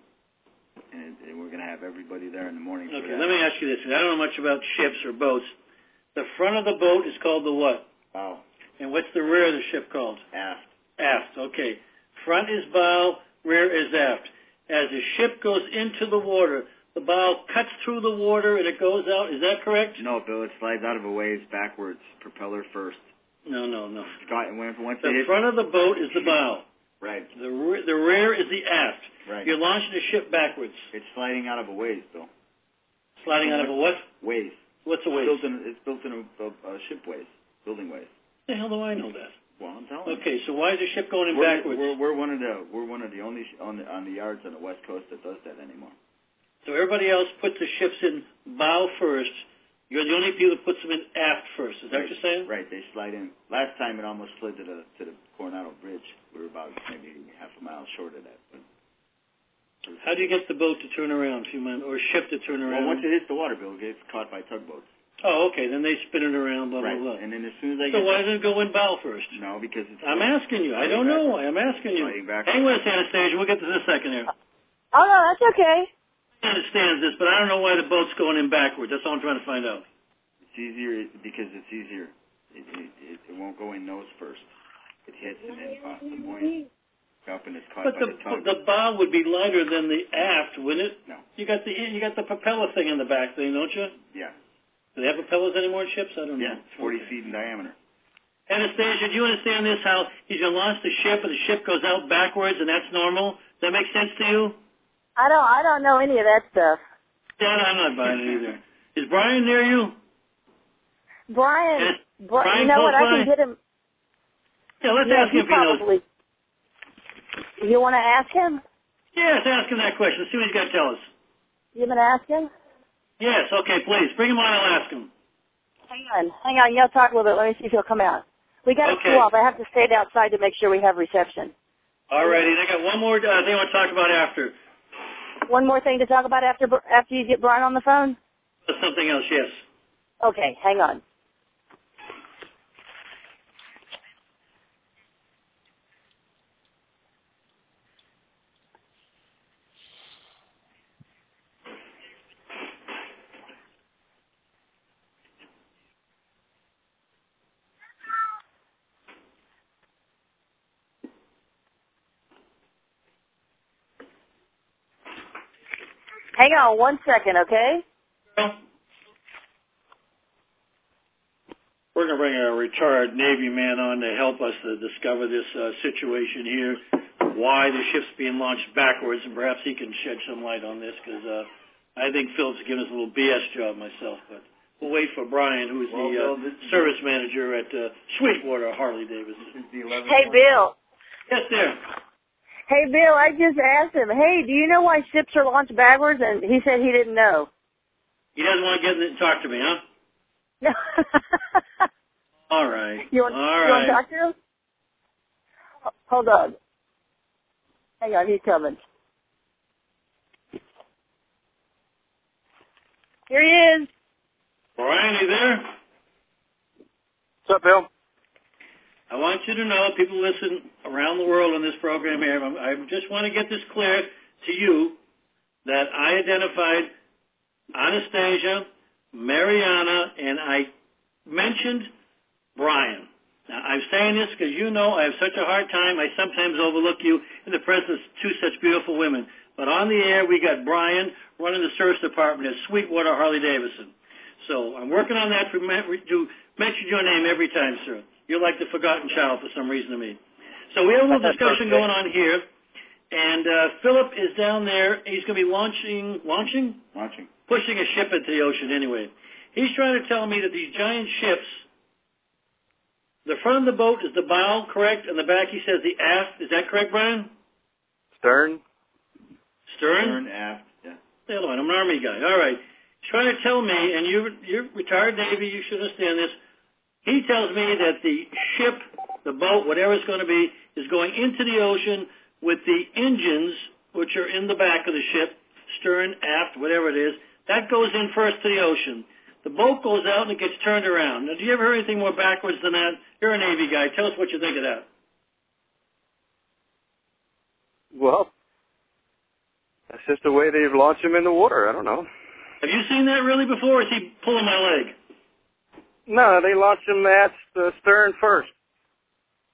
And we're going to have everybody there in the morning. Okay, let me ask you this. I don't know much about ships or boats. The front of the boat is called the what? Bow. And what's the rear of the ship called? Aft. Aft, okay. Front is bow, rear is aft. As the ship goes into the water, the bow cuts through the water and it goes out. Is that correct? No, Bill, it slides out of a waves backwards, propeller first. No. Scott, once The front of the boat is the bow. Right. The rear is the aft. Right. You're launching the ship backwards. It's sliding out of a waves, Bill. Sliding out of a what? Waves. What's a wave? It's built in a ship ways, building ways. The hell do I know that? Well, I'm telling you. Okay, so why is the ship going in backwards? We're one of the only on the yards on the West Coast that does that anymore. So everybody else puts the ships in bow first. You're the only people that puts them in aft first. Is that what you're saying? Right. They slide in. Last time it almost slid to the Coronado Bridge. We were about maybe half a mile short of that. But how do you get the boat to turn around, or ship to turn around? Well, once it hits the water, Bill, it gets caught by tugboats. Oh, okay. Then they spin it around, blah, right. blah, blah. And then as soon as So why doesn't it go in bow first? No, because it's... I'm asking you. I don't know why. I'm asking you. Hang with us, Anastasia. We'll get to this in a second here. Oh, no, that's okay. I understand this, but I don't know why the boat's going in backwards. That's all I'm trying to find out. It's easier because it's easier. It won't go in nose first. It hits and then off the buoy up and it's caught But by the tug. the bow would be lighter than the aft, wouldn't it? No. You got the propeller thing in the back thing, don't you? Yeah. Do they have propellers anymore in ships? I don't know. Yeah, 40 feet in diameter. Anastasia, do you understand this? How he's going to launch the ship and the ship goes out backwards and that's normal? Does that make sense to you? I don't know any of that stuff. Yeah, I'm not buying it either. Is Brian near you? Brian, Brian you know what? I Close can get him. Yeah, let's ask him if he knows. You want to ask him? Yes, ask him that question. See what he's got to tell us. You going to ask him? Yes, okay, please. Bring him on, I'll ask him. Hang on. You'll talk a little bit. Let me see if he'll come out. We got to cool off. I have to stay outside to make sure we have reception. All righty. And I got one more thing I want to talk about after. One more thing to talk about after you get Brian on the phone? Something else, yes. Okay, hang on. Hang on 1 second, okay? We're going to bring a retired Navy man on to help us to discover this situation here, why the ship's being launched backwards, and perhaps he can shed some light on this, because I think Phil's giving us a little BS job myself. But we'll wait for Brian, who's the service manager at Sweetwater Harley-Davidson. Hey, Bill. Yes, there. Hey, Bill, I just asked him, hey, do you know why ships are launched backwards? And he said he didn't know. He doesn't want to get in and talk to me, huh? No. All right. You want to talk to him? Hold on. Hang on, he's coming. Here he is. Brian, are you there? What's up, Bill? I want you to know, people listen around the world on this program here, I just want to get this clear to you, that I identified Anastasia, Mariana, and I mentioned Brian. Now, I'm saying this because you know I have such a hard time, I sometimes overlook you in the presence of two such beautiful women. But on the air, we got Brian running the service department at Sweetwater Harley-Davidson. So I'm working on that to mention your name every time, sir. You're like the forgotten child for some reason to me. So we have a little discussion going on here, and Philip is down there. He's going to be pushing a ship into the ocean anyway. He's trying to tell me that these giant ships, the front of the boat is the bow, correct? And the back, he says, the aft. Is that correct, Brian? Stern, aft, yeah. Hell on, I'm an Army guy. All right. He's trying to tell me, and you're retired Navy, you should understand this. He tells me that the ship, the boat, whatever it's going to be, is going into the ocean with the engines, which are in the back of the ship, stern, aft, whatever it is. That goes in first to the ocean. The boat goes out and it gets turned around. Now, do you ever hear anything more backwards than that? You're a Navy guy. Tell us what you think of that. well, that's just the way they've launched them in the water. I don't know. Have you seen that really before, or is he pulling my leg? No, they launched them at the stern first.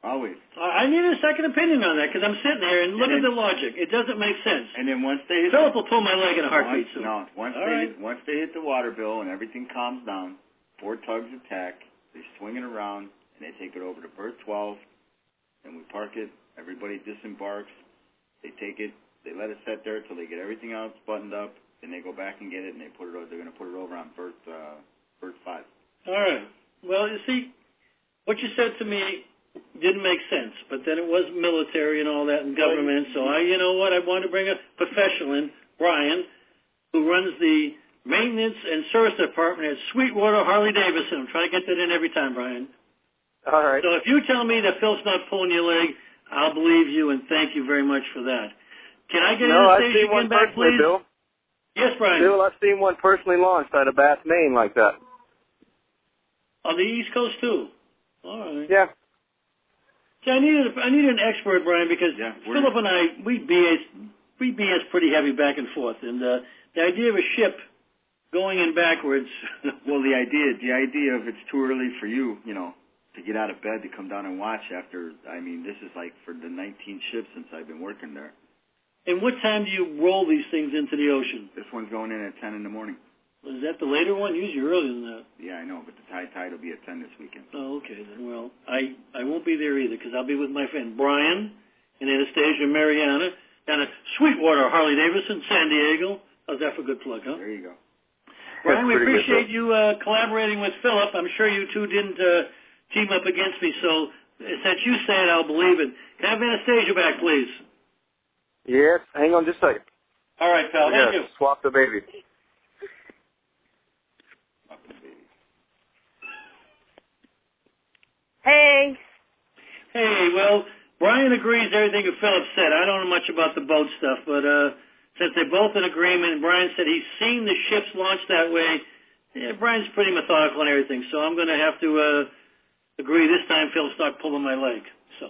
Always. I need a second opinion on that because I'm sitting here and look at the logic. It doesn't make sense. And then once they hit Philip will pull my leg in a heartbeat. Once they hit the water bill and everything calms down, 4 tugs attack. They swing it around and they take it over to berth 12. And we park it. Everybody disembarks. They take it. They let it sit there until they get everything else buttoned up. Then they go back and get it, and they put it. They're going to put it over on berth 5. All right. Well, you see, what you said to me didn't make sense, but then it was military and all that and government. So I wanted to bring a professional in, Brian, who runs the maintenance and service department at Sweetwater Harley-Davidson. I'm trying to get that in every time, Brian. All right. So if you tell me that Phil's not pulling your leg, I'll believe you, and thank you very much for that. Can I get Anastasia again back, please? Bill. Yes, Brian. Bill, I've seen one personally launched out of Bath, Maine like that. On the East Coast, too? All right. Yeah. See, I need an expert, Brian, because Philip and I, we BS pretty heavy back and forth. And the idea of a ship going in backwards. Well, the idea of it's too early for you, to get out of bed to come down and watch after, this is like for the 19 ships since I've been working there. And what time do you roll these things into the ocean? This one's going in at 10 in the morning. Is that the later one? Usually earlier than that. Yeah, I know, but the tide will be at 10 this weekend. Oh, okay. Then, well, I won't be there either because I'll be with my friend Brian and Anastasia and Mariana down at Sweetwater Harley-Davidson, San Diego. How's that for a good plug, huh? There you go. Brian, we appreciate you collaborating with Philip. I'm sure you two didn't team up against me, so since you say it, I'll believe it. Can I have Anastasia back, please? Yes. Hang on just a second. All right, pal. Thank you. Swap the baby. Hey. Hey, well, Brian agrees everything that Philip said. I don't know much about the boat stuff, but since they're both in agreement, and Brian said he's seen the ships launched that way, Brian's pretty methodical and everything, so I'm going to have to agree this time Phil's not pulling my leg. So,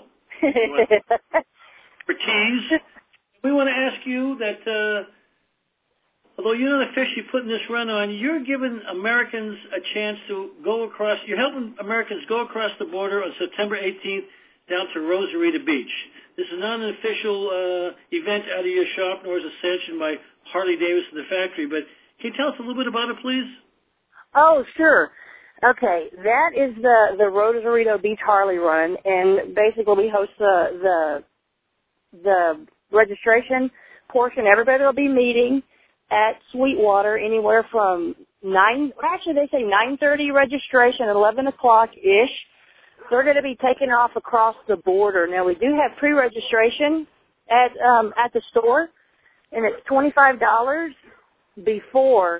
for tease, we want to ask you that although you're not officially putting this run on, you're giving Americans a chance to go across, you're helping Americans go across the border on September 18th down to Rosarita Beach. This is not an official event out of your shop, nor is it sanctioned by Harley-Davidson, the factory, but can you tell us a little bit about it, please? Oh, sure. Okay, that is the Rosarito Beach Harley Run, and basically we host the registration portion. Everybody will be meeting at Sweetwater anywhere from they say 9:30 registration, 11 o'clock-ish. They're going to be taking off across the border. Now, we do have pre-registration at the store, and it's $25 before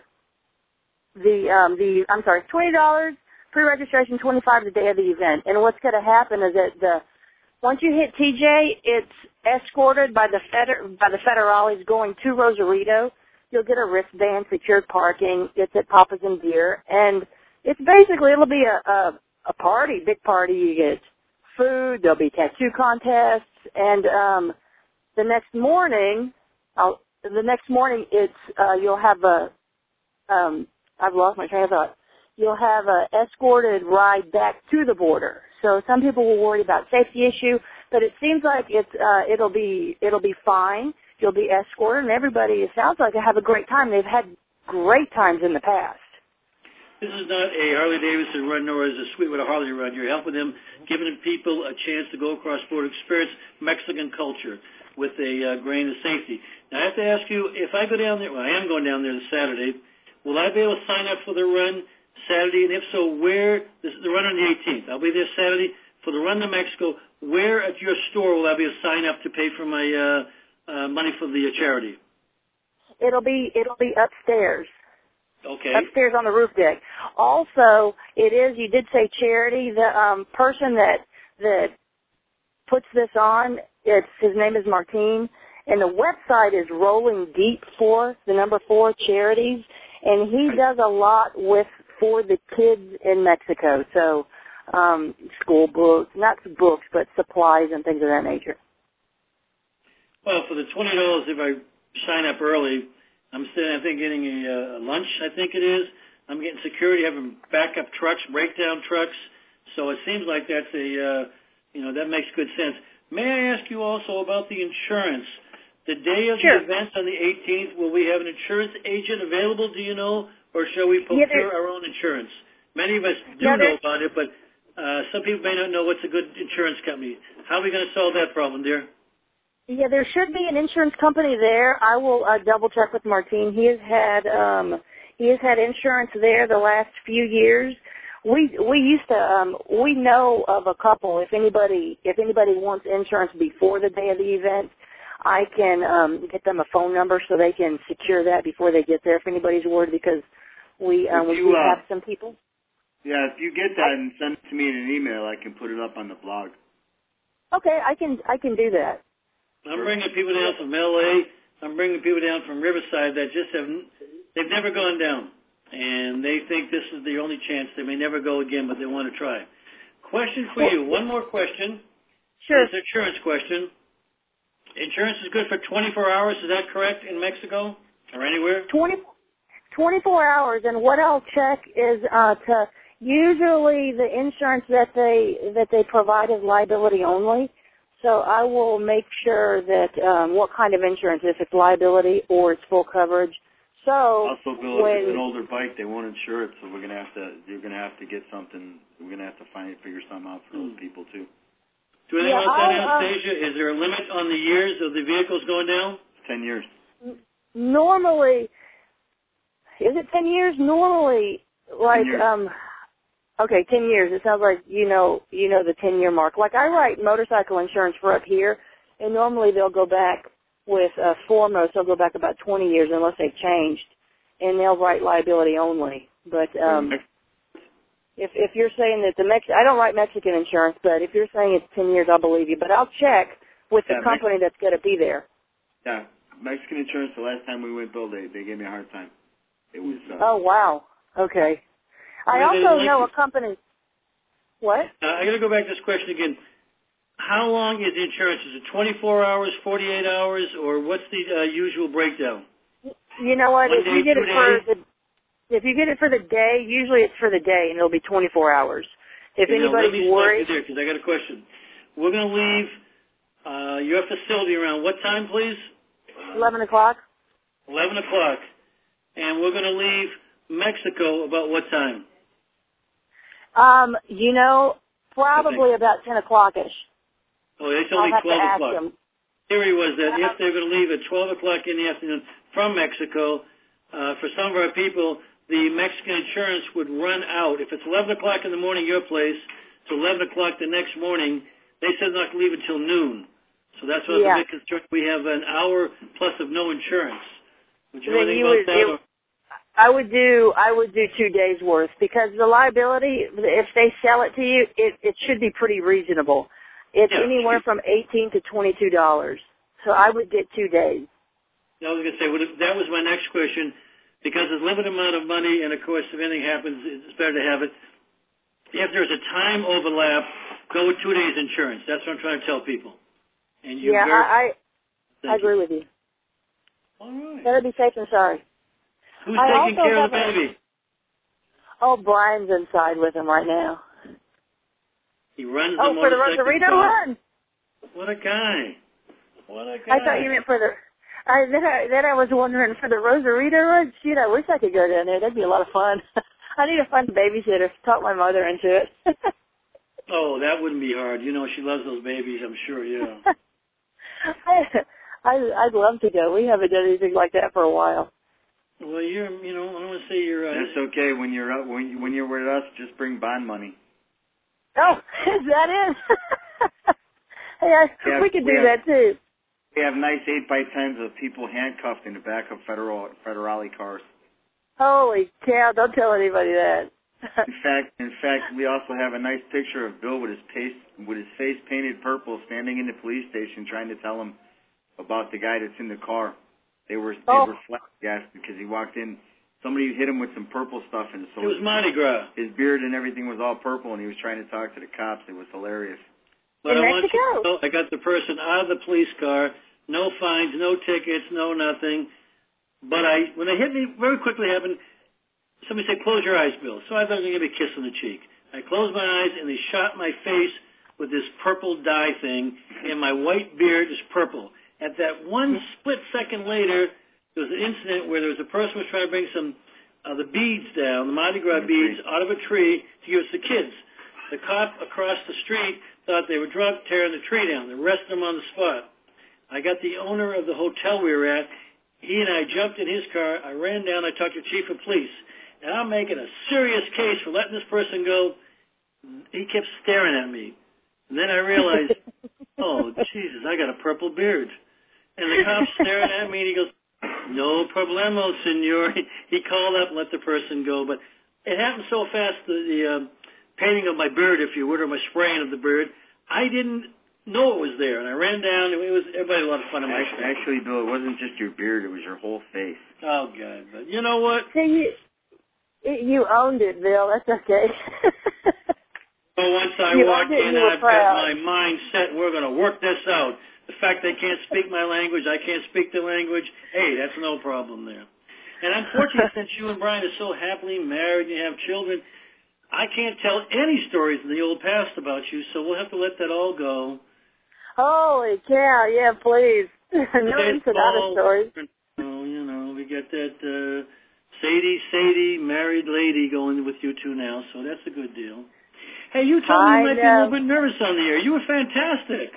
$20 pre-registration, $25 the day of the event. And what's going to happen is that once you hit TJ, it's escorted by the federales going to Rosarito. You'll get a wristband, secured parking. It's at Papa's and Beer, and it's basically it'll be a party, big party. You get food. There'll be tattoo contests, and the next morning it's you'll have I've lost my train of thought. You'll have a escorted ride back to the border. So some people will worry about safety issue, but it seems like it'll be fine. You'll be escorted, and everybody, it sounds like, will have a great time. They've had great times in the past. This is not a Harley-Davidson run, nor is a Sweetwater Harley run. You're helping them, giving people a chance to go across border, experience Mexican culture with a grain of safety. Now, I have to ask you, if I go down there, well, I am going down there this Saturday, will I be able to sign up for the run Saturday? And if so, where? This is the run on the 18th. I'll be there Saturday for the run to Mexico. Where at your store will I be able to sign up to pay for my money for the charity? It'll be upstairs. Okay. Upstairs on the roof deck. Also, you did say charity. The person that puts this on, his name is Martin, and the website is Rolling Deep for the number 4 charities, and he does a lot for the kids in Mexico. So, school books, not books, but supplies and things of that nature. Well, for the $20, if I sign up early, I'm getting a lunch, I think it is. I'm getting security, having backup trucks, breakdown trucks. So it seems like that's a That makes good sense. May I ask you also about the insurance? The day of Sure. the event on the 18th, will we have an insurance agent available, do you know, or shall we procure our own insurance? Many of us do know about it, but some people may not know what's a good insurance company. How are we going to solve that problem, dear? Yeah, there should be an insurance company there. I will double check with Martine. He has had insurance there the last few years. We used to we know of a couple. If anybody wants insurance before the day of the event, I can get them a phone number so they can secure that before they get there. If anybody's worried, because we do have some people. Yeah, if you get that and send it to me in an email, I can put it up on the blog. Okay, I can do that. I'm bringing people down from L.A. I'm bringing people down from Riverside that they've never gone down, and they think this is the only chance. They may never go again, but they want to try. Question for you. One more question. Sure. It's an insurance question. Insurance is good for 24 hours. Is that correct in Mexico or anywhere? 24 hours, and what I'll check is to usually the insurance that they provide is liability only. So I will make sure that what kind of insurance, if it's liability or it's full coverage. So also, Bill, if it's an older bike, they won't insure it. So you're gonna have to get something. We're gonna have to figure something out for those people too. Do you know about that, Anastasia? Is there a limit on the years of the vehicles going down? 10 years. Normally, is it 10 years? Normally, like 10 years. Okay, 10 years. It sounds like you know the 10-year mark. Like I write motorcycle insurance for up here, and normally they'll go back with foremost. They'll go back about 20 years unless they've changed, and they'll write liability only. But if you're saying that I don't write Mexican insurance, but if you're saying it's 10 years, I'll believe you. But I'll check with the company that's going to be there. Yeah, Mexican insurance. The last time we went, Bill, they gave me a hard time. It was. Oh wow. Okay. I also know a company. What? I got to go back to this question again. How long is the insurance? Is it 24 hours, 48 hours, or what's the usual breakdown? You know what? If you get it for the day, usually it's for the day, and it'll be 24 hours. If anybody's worried, because I got a question. We're going to leave your facility around what time, please? 11 o'clock. 11 o'clock, and we're going to leave Mexico about what time? Probably about 10 o'clock-ish. Oh, it's only 12 o'clock. Theory was that if they're going to leave at 12 o'clock in the afternoon from Mexico, for some of our people, the Mexican insurance would run out. If it's 11 o'clock in the morning, your place, to 11 o'clock the next morning, they said not to leave until noon. So that's why the big concern. We have an hour plus of no insurance. Would you know anything about that? I would do 2 days worth, because the liability, if they sell it to you, it should be pretty reasonable. It's anywhere from $18 to $22. So I would get 2 days. I was going to say, that was my next question, because there's a limited amount of money, and of course, if anything happens, it's better to have it. If there's a time overlap, go with 2 days insurance. That's what I'm trying to tell people. And I agree with you. All right. Better be safe than sorry. Who's taking care of the baby? Oh, Brian's inside with him right now. He runs the for the Rosarito run. What a guy. I thought you meant for the... Then I was wondering, for the Rosarito run, shoot, I wish I could go down there. That'd be a lot of fun. I need to find a babysitter. Talk my mother into it. Oh, that wouldn't be hard. She loves those babies, I'm sure, yeah. I'd love to go. We haven't done anything like that for a while. Well, I don't want to say you're... That's okay. When you're with us, just bring bond money. Oh, is that it? Hey, we could do that too. We have nice 8x10s of people handcuffed in the back of Federale cars. Holy cow! Don't tell anybody that. In fact, we also have a nice picture of Bill with his face painted purple, standing in the police station, trying to tell them about the guy that's in the car. They were flabbergasted because he walked in. Somebody hit him with some purple stuff, and so it was Mardi Gras. His beard and everything was all purple, and he was trying to talk to the cops. It was hilarious. But I want you to know, I got the person out of the police car. No fines, no tickets, no nothing. But when they hit me, very quickly happened. Somebody said, "Close your eyes, Bill." So I thought they were going to give me a kiss on the cheek. I closed my eyes, and they shot my face with this purple dye thing, and my white beard is purple. At that one split second later, there was an incident where there was a person who was trying to bring some the beads down, the Mardi Gras beads, out of a tree to give us the kids. The cop across the street thought they were drunk, tearing the tree down. They arrested them on the spot. I got the owner of the hotel we were at. He and I jumped in his car. I ran down. I talked to the chief of police. And I'm making a serious case for letting this person go. He kept staring at me. And then I realized, oh, Jesus, I got a purple beard. And the cop's staring at me, and he goes, no problemo, senor. He called up and let the person go. But it happened so fast, the painting of my beard, if you would, or my spraying of the beard, I didn't know it was there. And I ran down, and everybody had a lot of fun of my face. Actually, Bill, it wasn't just your beard. It was your whole face. Oh, God. But you know what? See, you owned it, Bill. That's okay. Well, once I walked in, I've got my mind set. We're going to work this out. The fact they can't speak my language, I can't speak the language, hey, that's no problem there. And unfortunately, since you and Brian are so happily married and you have children, I can't tell any stories in the old past about you, so we'll have to let that all go. Holy cow, yeah, please. No Ensenada stories. Oh, you know, we got that Sadie, married lady going with you two now, so that's a good deal. Hey, you told me you might be a little bit nervous on the air. You were fantastic.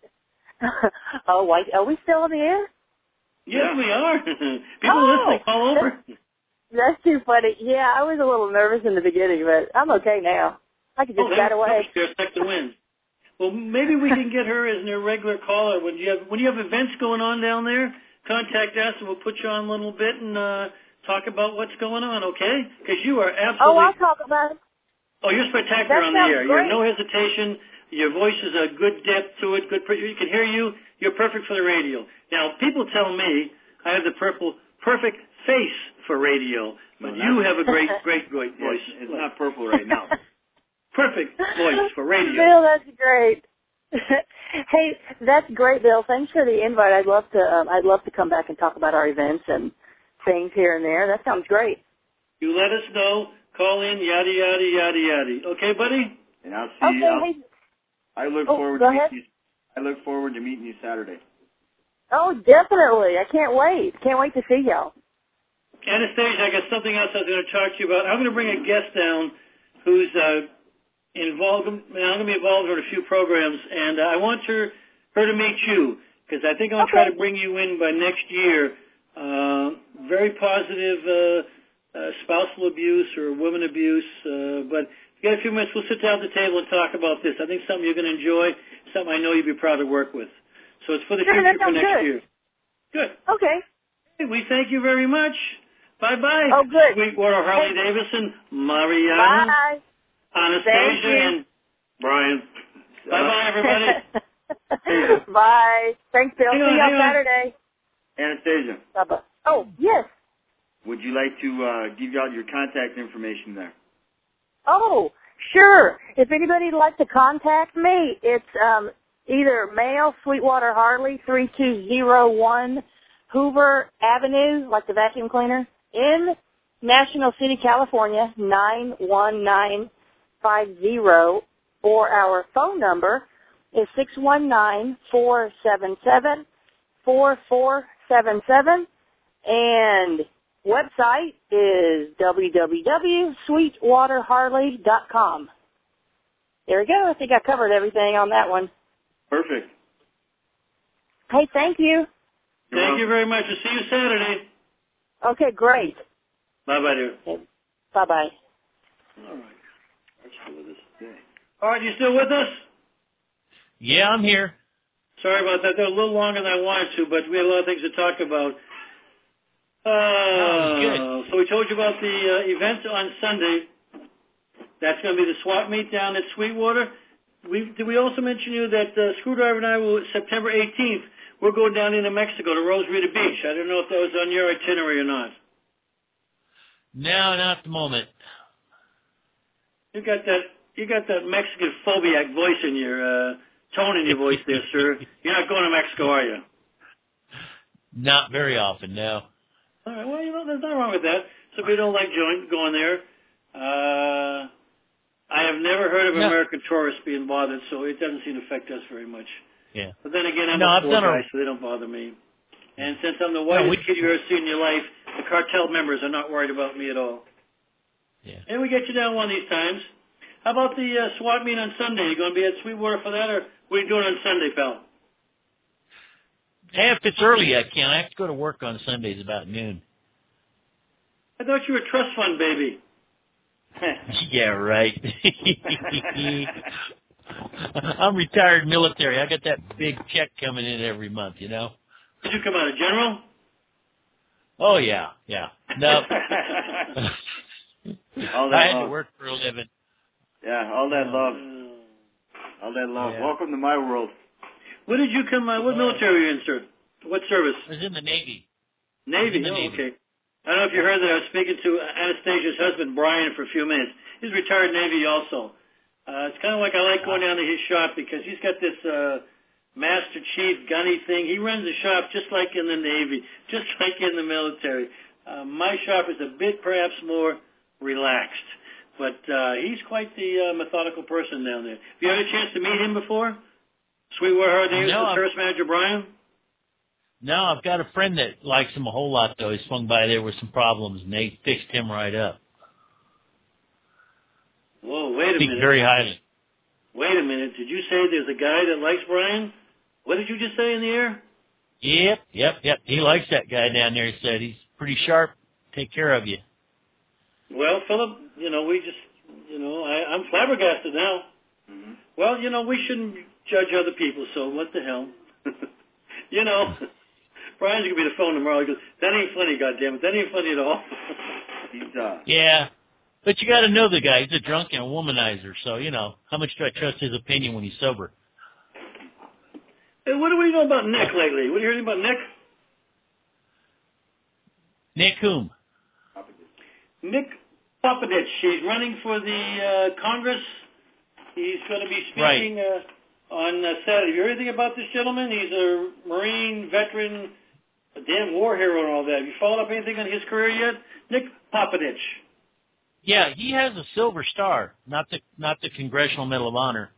Oh, wait, are we still on the air? Yes, we are. People listening all over. That's too funny. Yeah, I was a little nervous in the beginning, but I'm okay now. I could just get away. Expect to win. Well, maybe we can get her as an irregular caller. When you have events going on down there, contact us and we'll put you on a little bit and talk about what's going on, okay? Because you are absolutely... Oh, I'll talk about it. Oh, you're spectacular on the air. Great. You're no hesitation. Your voice is a good depth to it. You can hear you. You're perfect for the radio. Now, people tell me I have the perfect face for radio, but you have a great voice. It's not purple right now. Perfect voice for radio. Bill, that's great. Hey, that's great, Bill. Thanks for the invite. I'd love to come back and talk about our events and things here and there. That sounds great. You let us know. Call in, yada, yada, yada, yada. Okay, buddy? And I'll see you. Hey. I look forward to meeting you Saturday. Oh, definitely. I can't wait. Can't wait to see y'all. Anastasia, I got something else I was going to talk to you about. I'm going to bring a guest down who's involved. I'm going to be involved in a few programs, and I want her to meet you because I think I'm going to try to bring you in by next year. Very positive spousal abuse or women abuse, but if you got a few minutes, we'll sit down at the table and talk about this. I think something you're going to enjoy, something I know you'd be proud to work with. So it's for the future for next year. Good. Okay. Hey, we thank you very much. Bye-bye. Oh, good. Sweetwater Harley Davidson, Mariana, Bye. Anastasia, and Brian. Bye-bye, everybody. Bye. Thanks, Bill. See y'all Saturday. Anastasia. Bye-bye. Oh, yes. Would you like to give out your contact information there? Oh, sure. If anybody'd like to contact me, it's either mail Sweetwater Harley, 3201 Hoover Avenue, like the vacuum cleaner, in National City, California, 91950, or our phone number is 619-477-4477, and website is www.sweetwaterharley.com. There we go. I think I covered everything on that one. Perfect. Hey, thank you. Thank you very much. I'll see you Saturday. Okay, great. Bye-bye, dear. Okay. Bye-bye. All right. Art's still with us today. Art, you still with us? Yeah, I'm here. Sorry about that. They're a little longer than I wanted to, but we had a lot of things to talk about. Good. So we told you about the event on Sunday. That's going to be the swap meet down at Sweetwater. Did we also mention you that Screwdriver and I will, September 18th, we're going down into Mexico to Rosarito Beach. I don't know if that was on your itinerary or not. No, not at the moment. You got that Mexican phobiac voice in your tone in your voice there, sir. You're not going to Mexico, are you? Not very often, no. All right. Well, there's nothing wrong with that. Some people don't like going there. I have never heard of No. American tourists being bothered, so it doesn't seem to affect us very much. Yeah. But then again, I'm No, a I've poor done guy, a- so they don't bother me. And since I'm the whitest kid you've ever seen in your life, the cartel members are not worried about me at all. Yeah. And we get you down one of these times. How about the SWAT meet on Sunday? You going to be at Sweetwater for that, or what are you doing on Sunday, pal? Hey, if it's early, I can. I have to go to work on Sundays about noon. I thought you were a trust fund baby. Yeah, right. I'm retired military. I got that big check coming in every month, you know. Did you come out of general? Oh, yeah. No. All I that had to love. work for a living. Yeah, all that love. All that love. Yeah. Welcome to my world. Where did you come? What military were you in, sir? What service? I was in the Navy. Navy. In the Oh, Navy. okay. I don't know if you heard that. I was speaking to Anastasia's husband, Brian, for a few minutes. He's retired Navy also. It's kind of like I like going down to his shop because he's got this Master Chief gunny thing. He runs the shop just like in the Navy, just like in the military. My shop is a bit perhaps more relaxed, but he's quite the methodical person down there. Have you had a chance to meet him before? Sweetwater Davis, No, Service Manager Brian? No, I've got a friend that likes him a whole lot, though. He swung by there with some problems, and they fixed him right up. Whoa, wait a Speak minute. very highly. Wait a minute. Did you say there's a guy that likes Brian? What did you just say in the air? Yep. He likes that guy down there. He said he's pretty sharp. Take care of you. Well, Philip, we just, I'm flabbergasted now. Mm-hmm. Well, we shouldn't judge other people, so what the hell? Brian's going to be the phone tomorrow. He goes, that ain't funny, goddammit. That ain't funny at all. He's Yeah. But you got to know the guy. He's a drunk and a womanizer, so, how much do I trust his opinion when he's sober? Hey, what do we know about Nick lately? What are you hearing about Nick? Nick whom? Nick Popovich. He's running for the Congress. He's going to be speaking on Saturday. You heard anything about this gentleman? He's a Marine veteran, a damn war hero and all that. Have you followed up anything on his career yet? Nick Popovich. Yeah, he has a Silver Star, not the Congressional Medal of Honor.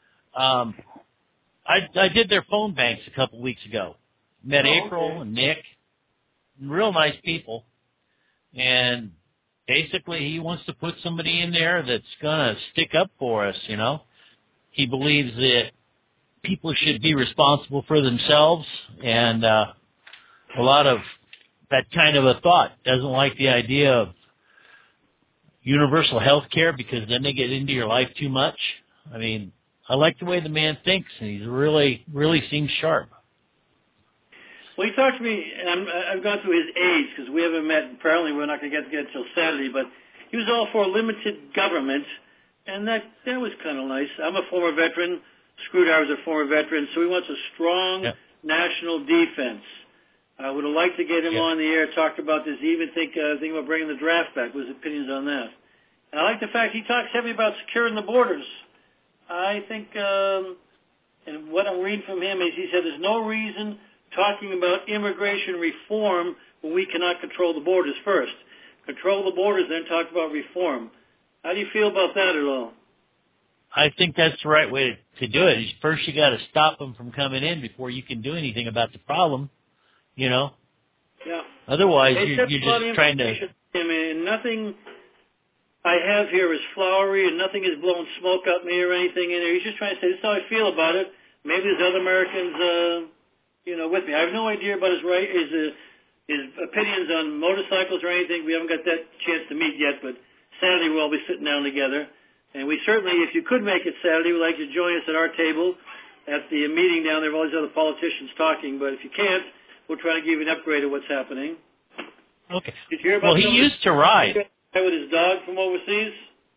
I did their phone banks a couple weeks ago. Met April and Nick, real nice people, and basically he wants to put somebody in there that's gonna stick up for us. He believes that people should be responsible for themselves, and a lot of that kind of a thought. Doesn't like the idea of universal health care because then they get into your life too much. I mean, I like the way the man thinks, and he's really seems sharp. Well, he talked to me, and I've gone through his age because we haven't met. Apparently, we're not going to get together until Saturday, but he was all for limited government, and that was kind of nice. I'm a former veteran. Screwdriver's a former veteran, so he wants a strong national defense. I would have liked to get him on the air, talked about this, even thinking about bringing the draft back, was opinions on that. And I like the fact he talks heavily about securing the borders. I think, and what I'm reading from him is he said there's no reason talking about immigration reform when we cannot control the borders first. Control the borders, then talk about reform. How do you feel about that at all? I think that's the right way to do it. First, you got to stop them from coming in before you can do anything about the problem. Yeah. Otherwise, Hey, you're just trying to. I mean, nothing I have here is flowery, and nothing is blowing smoke up me or anything in there. He's just trying to say, this is how I feel about it. Maybe there's other Americans, with me. I have no idea about his opinions on motorcycles or anything. We haven't got that chance to meet yet, but Saturday we'll all be sitting down together. And we certainly, if you could make it Saturday, we'd like you to join us at our table at the meeting down there of all these other politicians talking. But if you can't, we'll try to give you an upgrade of what's happening. Okay. Did you hear about he used to ride. With his dog from overseas?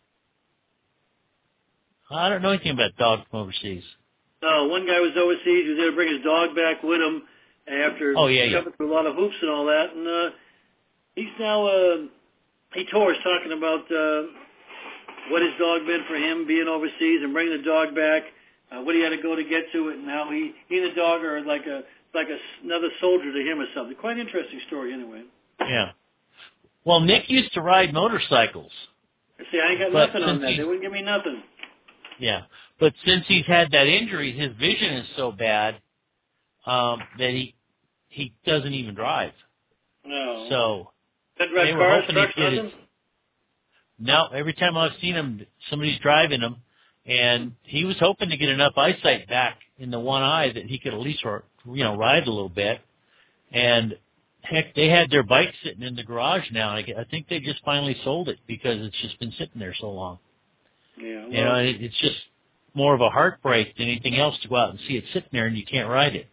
I don't know anything about dogs from overseas. No, one guy was overseas. He was there to bring his dog back with him after jumping through a lot of hoops and all that. And he's now, he tours talking about what his dog meant for him being overseas and bringing the dog back, what he had to go to get to it, and how he and the dog are like another soldier to him or something. Quite an interesting story anyway. Yeah. Well, Nick used to ride motorcycles, See, I ain't got But nothing on that. since They wouldn't give me nothing. Yeah, but since he's had that injury, his vision is so bad that he doesn't even drive. No. So Doesn't drive they were cars, hoping trucks, he'd get nothing? it. No, every time I've seen him, somebody's driving him, and he was hoping to get enough eyesight back in the one eye that he could at least, ride a little bit. And heck, they had their bike sitting in the garage now. I think they just finally sold it because it's just been sitting there so long. Yeah. Well, it's just more of a heartbreak than anything else to go out and see it sitting there and you can't ride it.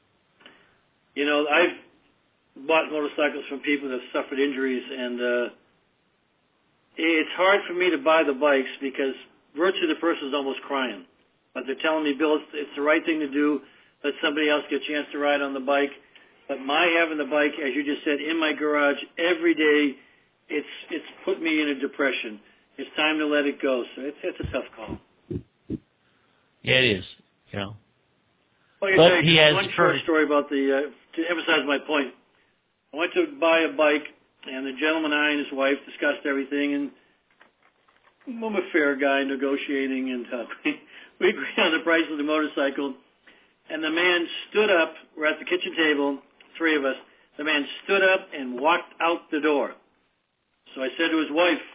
I've bought motorcycles from people that have suffered injuries, and it's hard for me to buy the bikes because virtually the person's almost crying. But they're telling me, Bill, it's the right thing to do. Let somebody else get a chance to ride on the bike. But my having the bike, as you just said, in my garage every day, it's put me in a depression. It's time to let it go. So it's a tough call. Yeah, it is. Well, But he has one short story about to emphasize my point. I went to buy a bike, and the gentleman and I and his wife discussed everything, and I'm a fair guy negotiating, and we agreed on the price of the motorcycle. And the man stood up. We're at the kitchen table, three of us. The man stood up and walked out the door. So I said to his wife,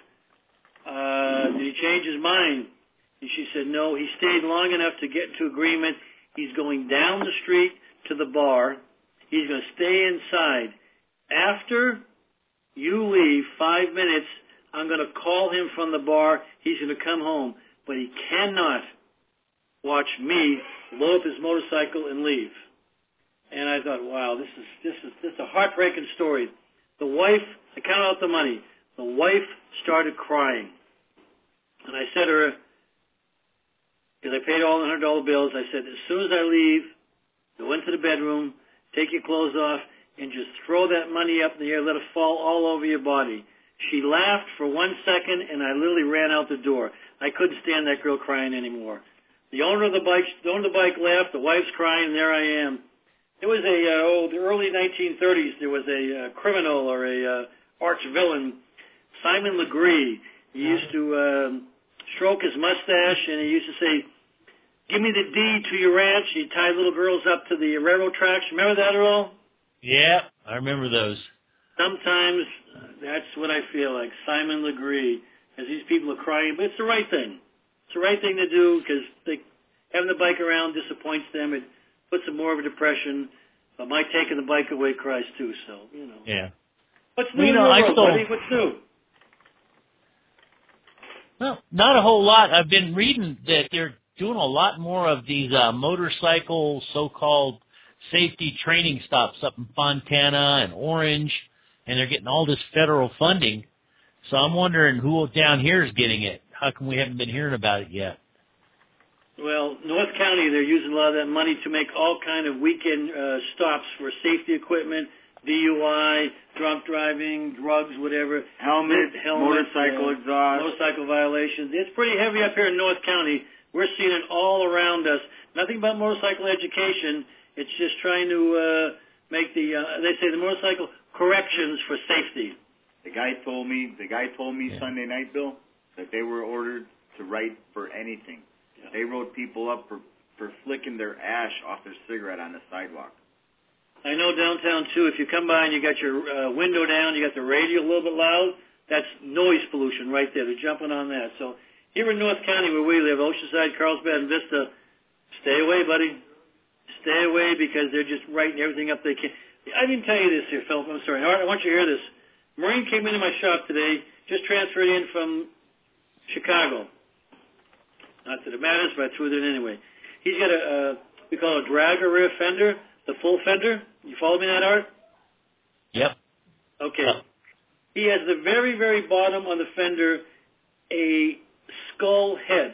did he change his mind? And she said, no, he stayed long enough to get into agreement. He's going down the street to the bar. He's going to stay inside. After you leave 5 minutes, I'm going to call him from the bar. He's going to come home. But he cannot watch me load up his motorcycle and leave. And I thought, wow, this is a heartbreaking story. The wife, I counted out the money. The wife started crying. And I said to her, because I paid all the $100 bills, I said, as soon as I leave, go into the bedroom, take your clothes off, and just throw that money up in the air, let it fall all over your body. She laughed for 1 second, and I literally ran out the door. I couldn't stand that girl crying anymore. The owner of the bike left, the wife's crying, and there I am. It was the early 1930s. There was a criminal or a arch villain, Simon Legree. He used to stroke his mustache, and he used to say, give me the deed to your ranch. He'd tie little girls up to the railroad tracks. Remember that, Earl? Yeah, I remember those. Sometimes that's what I feel like, Simon Legree, as these people are crying. But it's the right thing. It's the right thing to do because having the bike around disappoints them. It puts them more of a depression. But my taking the bike away cries too, so, Yeah. What's new in your world, buddy? What's new? Well, not a whole lot. I've been reading that they're doing a lot more of these motorcycle so-called safety training stops up in Fontana and Orange, and they're getting all this federal funding. So I'm wondering who down here is getting it. How come we haven't been hearing about it yet? Well, North County, they're using a lot of that money to make all kind of weekend stops for safety equipment, DUI, drunk driving, drugs, whatever. Helmet, motorcycle exhaust. Motorcycle violations. It's pretty heavy up here in North County. We're seeing it all around us. Nothing but motorcycle education. It's just trying to make they say the motorcycle corrections for safety. The guy told me Yeah. Sunday night, Bill, that they were ordered to write for anything. Yeah. They wrote people up for flicking their ash off their cigarette on the sidewalk. I know downtown, too, if you come by and you got your window down, you got the radio a little bit loud, that's noise pollution right there. They're jumping on that. So here in North County where we live, Oceanside, Carlsbad, and Vista, stay away, buddy. Stay away because they're just writing everything up they can. I didn't tell you this here, Philip. I'm sorry. All right, I want you to hear this. Marine came into my shop today, just transferred in from Chicago. Not that it matters, but I threw it in anyway. He's got we call it a drag or rear fender, the full fender. You follow me in that, Art? Yep. Okay. He has the very, very bottom on the fender a skull head.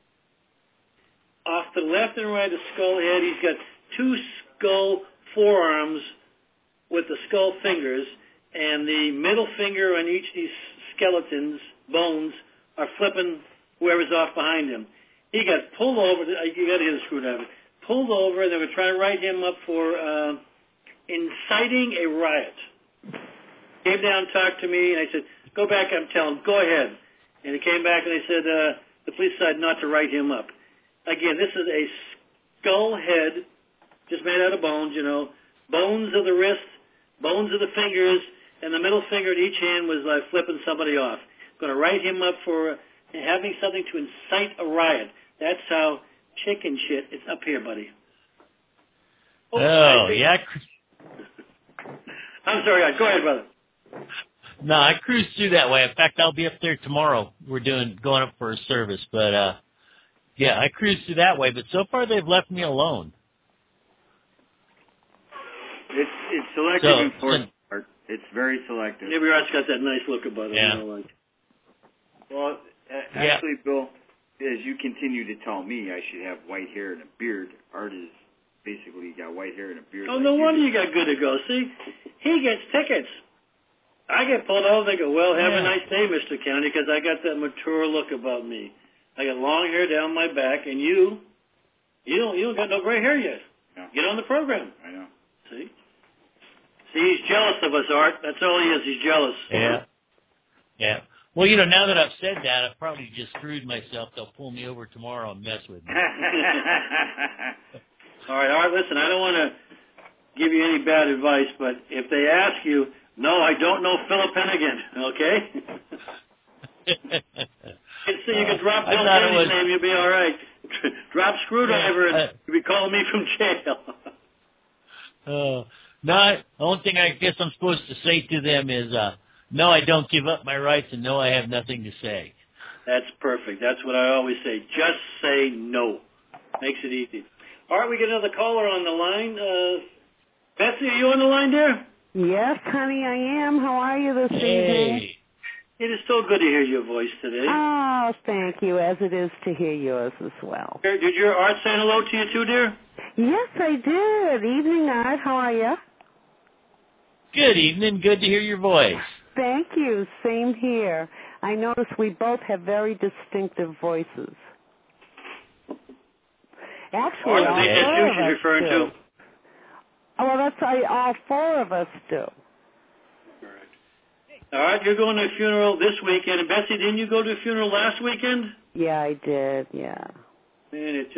Off the left and right of the skull head, he's got two skull forearms with the skull fingers, and the middle finger on each of these skeletons, bones, are flipping whoever's off behind him. He got pulled over. You got to hear the screwdriver. Pulled over, and they were trying to write him up for inciting a riot. Came down, talked to me, and I said, go back and tell him, go ahead. And he came back and they said the police decided not to write him up. Again, this is a skull head, just made out of bones, you know, bones of the wrist, bones of the fingers, and the middle finger at each hand was like flipping somebody off. Going to write him up for having something to incite a riot. That's how chicken shit is up here, buddy. Oh yeah. I'm sorry. Go ahead, brother. No, I cruise through that way. In fact, I'll be up there tomorrow. We're going up for a service, but yeah, I cruise through that way. But so far, they've left me alone. It's selective enforcement. It's very selective. Maybe Art's got that nice look about it. Yeah. You know, like. Well, actually, Bill, as you continue to tell me I should have white hair and a beard, Art is basically got white hair and a beard. Oh, no wonder you got good to go. See, he gets tickets. I get pulled over. They go, well, have a nice day, Mr. County, because I got that mature look about me. I got long hair down my back, and you don't got no gray hair yet. No. Get on the program. I know. See, he's jealous of us, Art. That's all he is. He's jealous. Yeah. Well, you know, now that I've said that, I've probably just screwed myself. They'll pull me over tomorrow and mess with me. All right, Art, listen, I don't want to give you any bad advice, but if they ask you, no, I don't know Philip Hennigan, okay? So you can drop Bill Kennedy's name, you'll be all right. Drop Screwdriver, and you'll be calling me from jail. No, the only thing I guess I'm supposed to say to them is, no, I don't give up my rights, and no, I have nothing to say. That's perfect. That's what I always say. Just say no. Makes it easy. All right, we get another caller on the line. Betsy, are you on the line, dear? Yes, honey, I am. How are you this evening? It is so good to hear your voice today. Oh, thank you, as it is to hear yours as well. Did your Art say hello to you too, dear? Yes, I did. Evening, Art. How are you? Good evening. Good to hear your voice. Thank you. Same here. I notice we both have very distinctive voices. Actually, all I think that's you she's referring to. Oh, well, that's all four of us do. All right, you're going to a funeral this weekend. And Betsy, didn't you go to a funeral last weekend? Yeah, I did. Yeah. Man, it's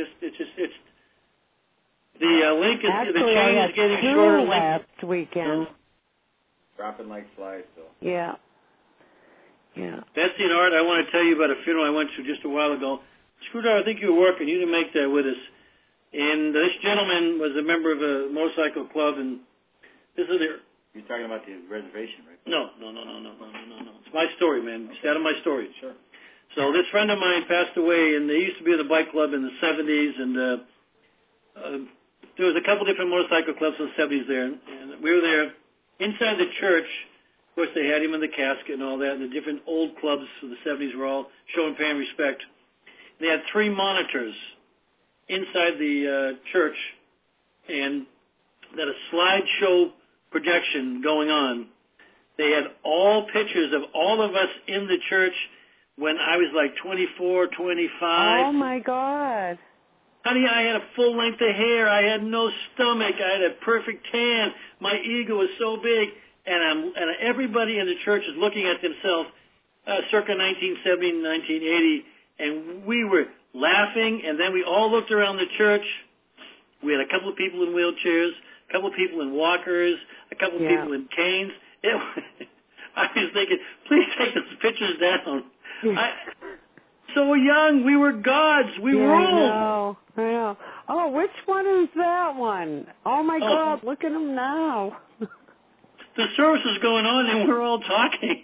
the link is Actually, the chain is getting shorter. Last weekend. Dropping like flies, though. Yeah. Yeah. Betsy and Art, I want to tell you about a funeral I went to just a while ago. Screwdriver, I think you were working. You didn't make that with us. And this gentleman was a member of a motorcycle club, and this is their... You're talking about the reservation, right? No. It's my story, man. It's out of my story. Sure. So this friend of mine passed away, and they used to be in the bike club in the 70s, and there was a couple different motorcycle clubs in the 70s there, and we were there inside the church. Of course, they had him in the casket and all that, and the different old clubs of the 70s were all showing paying respect. They had 3 monitors inside the church, and they had a slideshow projection going on. They had all pictures of all of us in the church when I was like 24, 25. Oh, my God. Honey, I had a full length of hair. I had no stomach. I had a perfect tan. My ego was so big. And everybody in the church is looking at themselves circa 1970, 1980. And we were laughing. And then we all looked around the church. We had a couple of people in wheelchairs, a couple of people in walkers, a couple of people in canes. I was thinking, please take those pictures down. So young, we were gods. We ruled. I know. Oh, which one is that one? Oh, my God, look at them now. The service is going on, and we're all talking.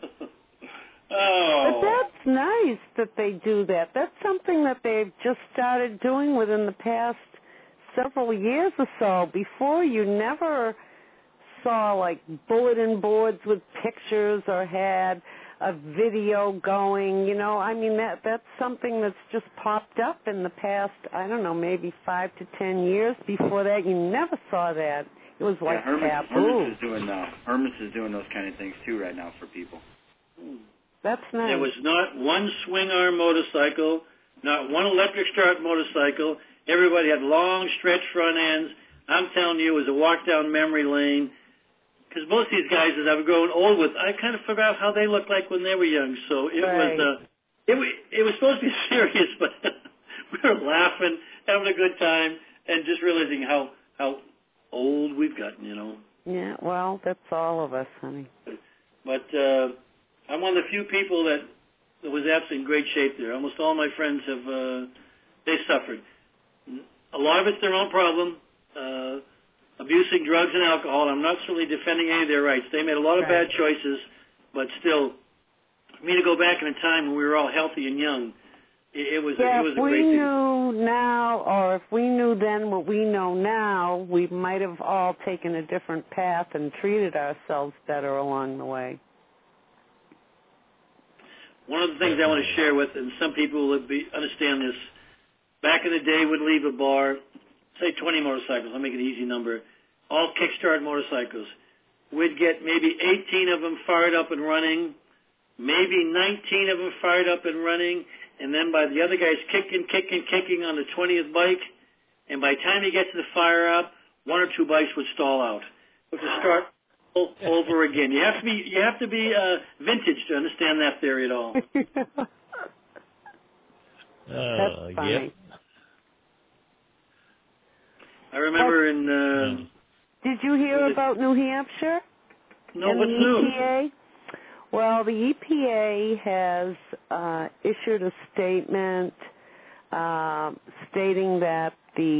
But that's nice that they do that. That's something that they've just started doing within the past several years or so. Before, you never saw, like, bulletin boards with pictures or had a video going, you know. I mean, that's something that's just popped up in the past, I don't know, maybe 5 to 10 years. Before that, you never saw that. It was like taboo. Hermes is doing those kind of things, too, right now for people. That's nice. There was not one swing-arm motorcycle, not one electric start motorcycle. Everybody had long, stretched front ends. I'm telling you, it was a walk down memory lane. Because most of these guys, as I've grown old with, I kind of forgot how they looked like when they were young. So it was It was supposed to be serious, but we were laughing, having a good time, and just realizing how old we've gotten, you know. Yeah, well, that's all of us, honey. But I'm one of the few people that was absolutely in great shape there. Almost all my friends have they suffered. A lot of it's their own problem, abusing drugs and alcohol. I'm not certainly defending any of their rights. They made a lot of bad choices, but still, for me to go back in a time when we were all healthy and young, it was a great thing. If we knew now, or if we knew then what we know now, we might have all taken a different path and treated ourselves better along the way. One of the things I want to share with, and some people would understand this, back in the day, we'd leave a bar, say 20 motorcycles, I'll make it an easy number, all kickstart motorcycles. We'd get maybe 18 of them fired up and running, maybe 19 of them fired up and running, and then by the other guys kicking on the 20th bike, and by the time you get to the fire up, one or two bikes would stall out. We have to start over again. You have to be vintage to understand that theory at all. That's funny. Yep. I remember in... Did you hear about New Hampshire? No, and what's the new? EPA? Well, the EPA has issued a statement stating that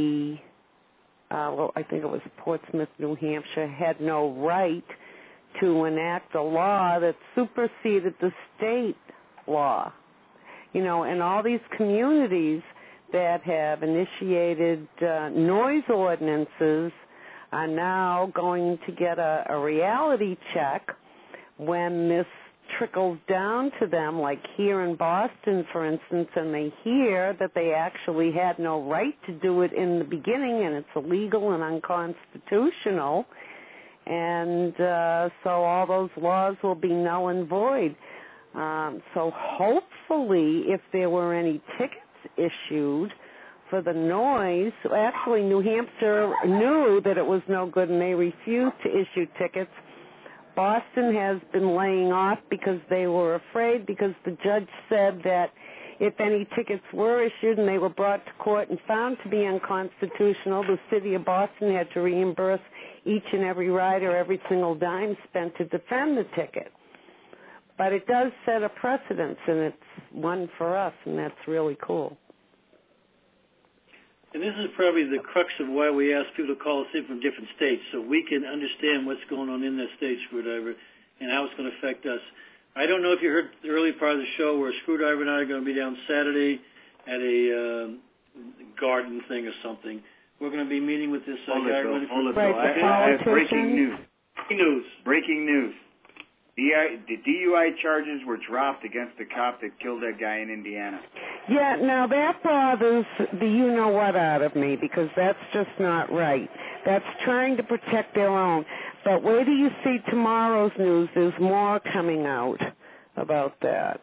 I think it was Portsmouth, New Hampshire, had no right to enact a law that superseded the state law. You know, and all these communities that have initiated noise ordinances are now going to get a reality check when this trickles down to them, like here in Boston, for instance, and they hear that they actually had no right to do it in the beginning and it's illegal and unconstitutional, and so all those laws will be null and void. So hopefully, if there were any tickets issued for the noise, actually New Hampshire knew that it was no good and they refused to issue tickets. Boston has been laying off because they were afraid, because the judge said that if any tickets were issued and they were brought to court and found to be unconstitutional, the city of Boston had to reimburse each and every rider every single dime spent to defend the ticket. But it does set a precedence, and it's one for us, and that's really cool. And this is probably the crux of why we ask people to call us in from different states, so we can understand what's going on in that state, Screwdriver, and how it's going to affect us. I don't know if you heard the early part of the show where Screwdriver and I are going to be down Saturday at a garden thing or something. We're going to be meeting with this guy. I have breaking news. Breaking news. The DUI charges were dropped against the cop that killed that guy in Indiana. Yeah, now that bothers the you-know-what out of me, because that's just not right. That's trying to protect their own. But wait till you see tomorrow's news. There's more coming out about that.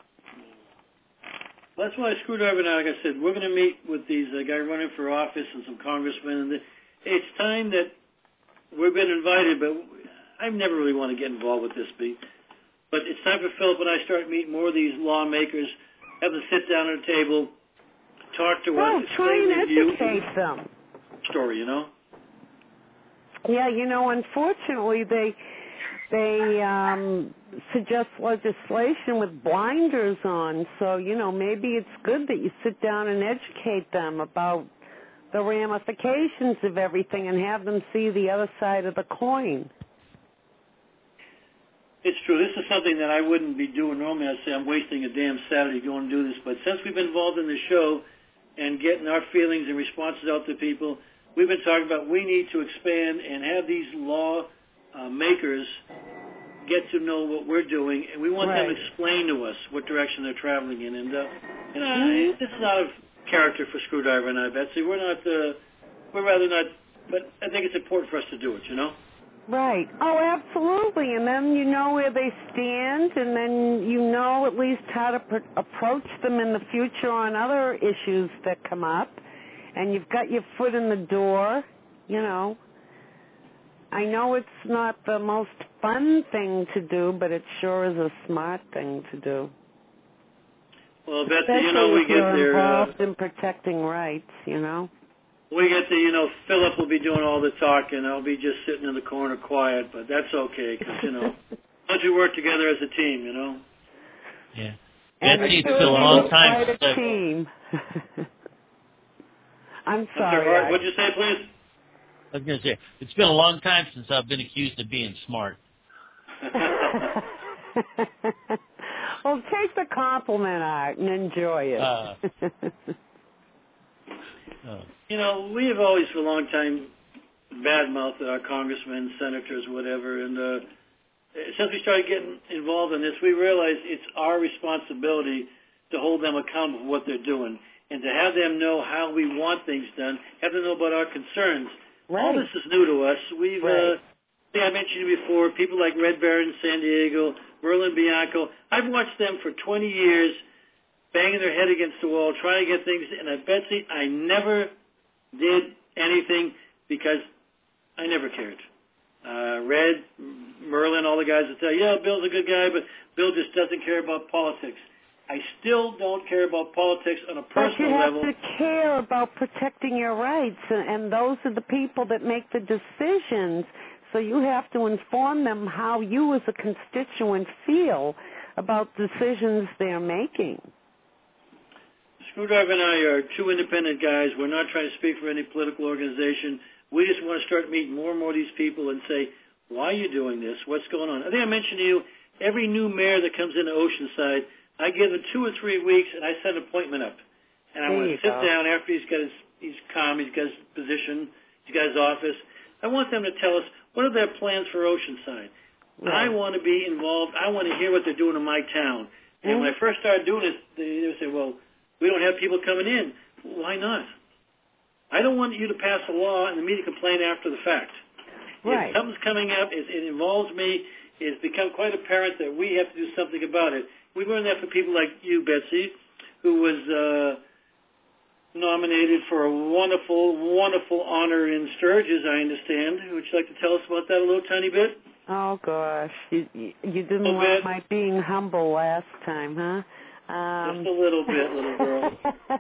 That's why Screwdriver and I, like I said, we're going to meet with these guys running for office and some congressmen. And it's time that we've been invited, but I never really want to get involved with this, but it's time for Philip and I start meeting more of these lawmakers, have them sit down at a table, talk to us. Try and educate them. Story, you know? Yeah, you know, unfortunately, they suggest legislation with blinders on, so, you know, maybe it's good that you sit down and educate them about the ramifications of everything and have them see the other side of the coin. It's true. This is something that I wouldn't be doing normally. I'd say I'm wasting a damn Saturday going to do this. But since we've been involved in the show and getting our feelings and responses out to people, we've been talking about we need to expand and have these law makers get to know what we're doing, and we want them to explain to us what direction they're traveling in. And you know, this is out of character for Screwdriver and I, Betsy. We're rather not, but I think it's important for us to do it. You know. Right. Oh, absolutely. And then you know where they stand, and then you know at least how to approach them in the future on other issues that come up, and you've got your foot in the door, you know. I know it's not the most fun thing to do, but it sure is a smart thing to do. Well, Betsy, Especially we if get you're there. involved in protecting rights, We get to, Philip will be doing all the talking. I'll be just sitting in the corner quiet, but that's okay because, once we work together as a team, Yeah. And Betsy, it's been a long time quite a team. I'm sorry. What'd you say, please? I was going to say, it's been a long time since I've been accused of being smart. Well, take the compliment, Art, and enjoy it. We have always, for a long time, badmouthed our congressmen, senators, whatever, and since we started getting involved in this, we realized it's our responsibility to hold them accountable for what they're doing and to have them know how we want things done, have them know about our concerns. Right. All this is new to us. We've, I mentioned you before, people like Red Baron in San Diego, Merlin Bianco. I've watched them for 20 years banging their head against the wall, trying to get things, and Betsy, I never did anything because I never cared. Red, Merlin, all the guys will tell you, Bill's a good guy, but Bill just doesn't care about politics. I still don't care about politics on a personal level. But you have to care about protecting your rights, and those are the people that make the decisions. So you have to inform them how you as a constituent feel about decisions they're making. Screwdriver and I are two independent guys. We're not trying to speak for any political organization. We just want to start meeting more and more of these people and say, why are you doing this? What's going on? I think I mentioned to you, every new mayor that comes into Oceanside, I give him 2 or 3 weeks, and I set an appointment up. And I want to sit down after he's calm, he's got his position, he's got his office. I want them to tell us, what are their plans for Oceanside? Right. I want to be involved. I want to hear what they're doing in my town. And when I first started doing this, they would say, well, we don't have people coming in. Why not? I don't want you to pass a law and the media complain after the fact. Right. If something's coming up, it involves me, it's become quite apparent that we have to do something about it. We learned that from people like you, Betsy, who was nominated for a wonderful, wonderful honor in Sturgis, I understand. Would you like to tell us about that a little tiny bit? Oh, gosh. You didn't like my being humble last time, huh? Just a little bit, little girl.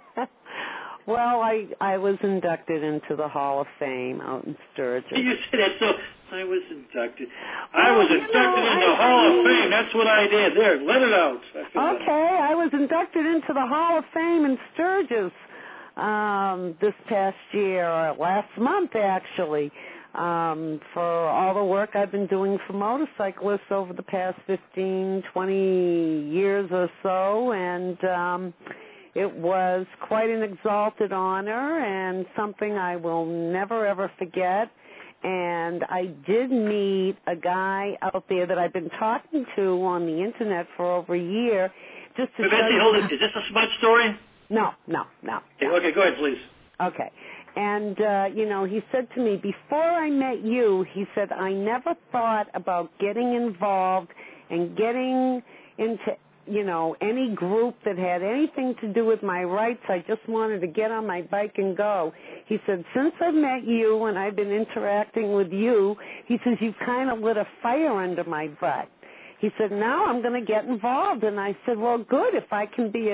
Well, I was inducted into the Hall of Fame out in Sturgis. You said that, so I was inducted. I was inducted into the Hall of Fame. That's what I did. There, let it out. Okay, I was inducted into the Hall of Fame in Sturgis this past year, or last month actually, for all the work I've been doing for motorcyclists over the past 15, 20 years or so, and it was quite an exalted honor and something I will never, ever forget. And I did meet a guy out there that I've been talking to on the Internet for over a year. Just to Betsy, hold it. Is this a smart story? No. Okay, go ahead, please. Okay. And, he said to me, before I met you, he said, I never thought about getting involved and getting into any group that had anything to do with my rights. I just wanted to get on my bike and go. He said, since I've met you and I've been interacting with you, he says, you've kind of lit a fire under my butt. He said, now I'm going to get involved. And I said, well, good. If I can be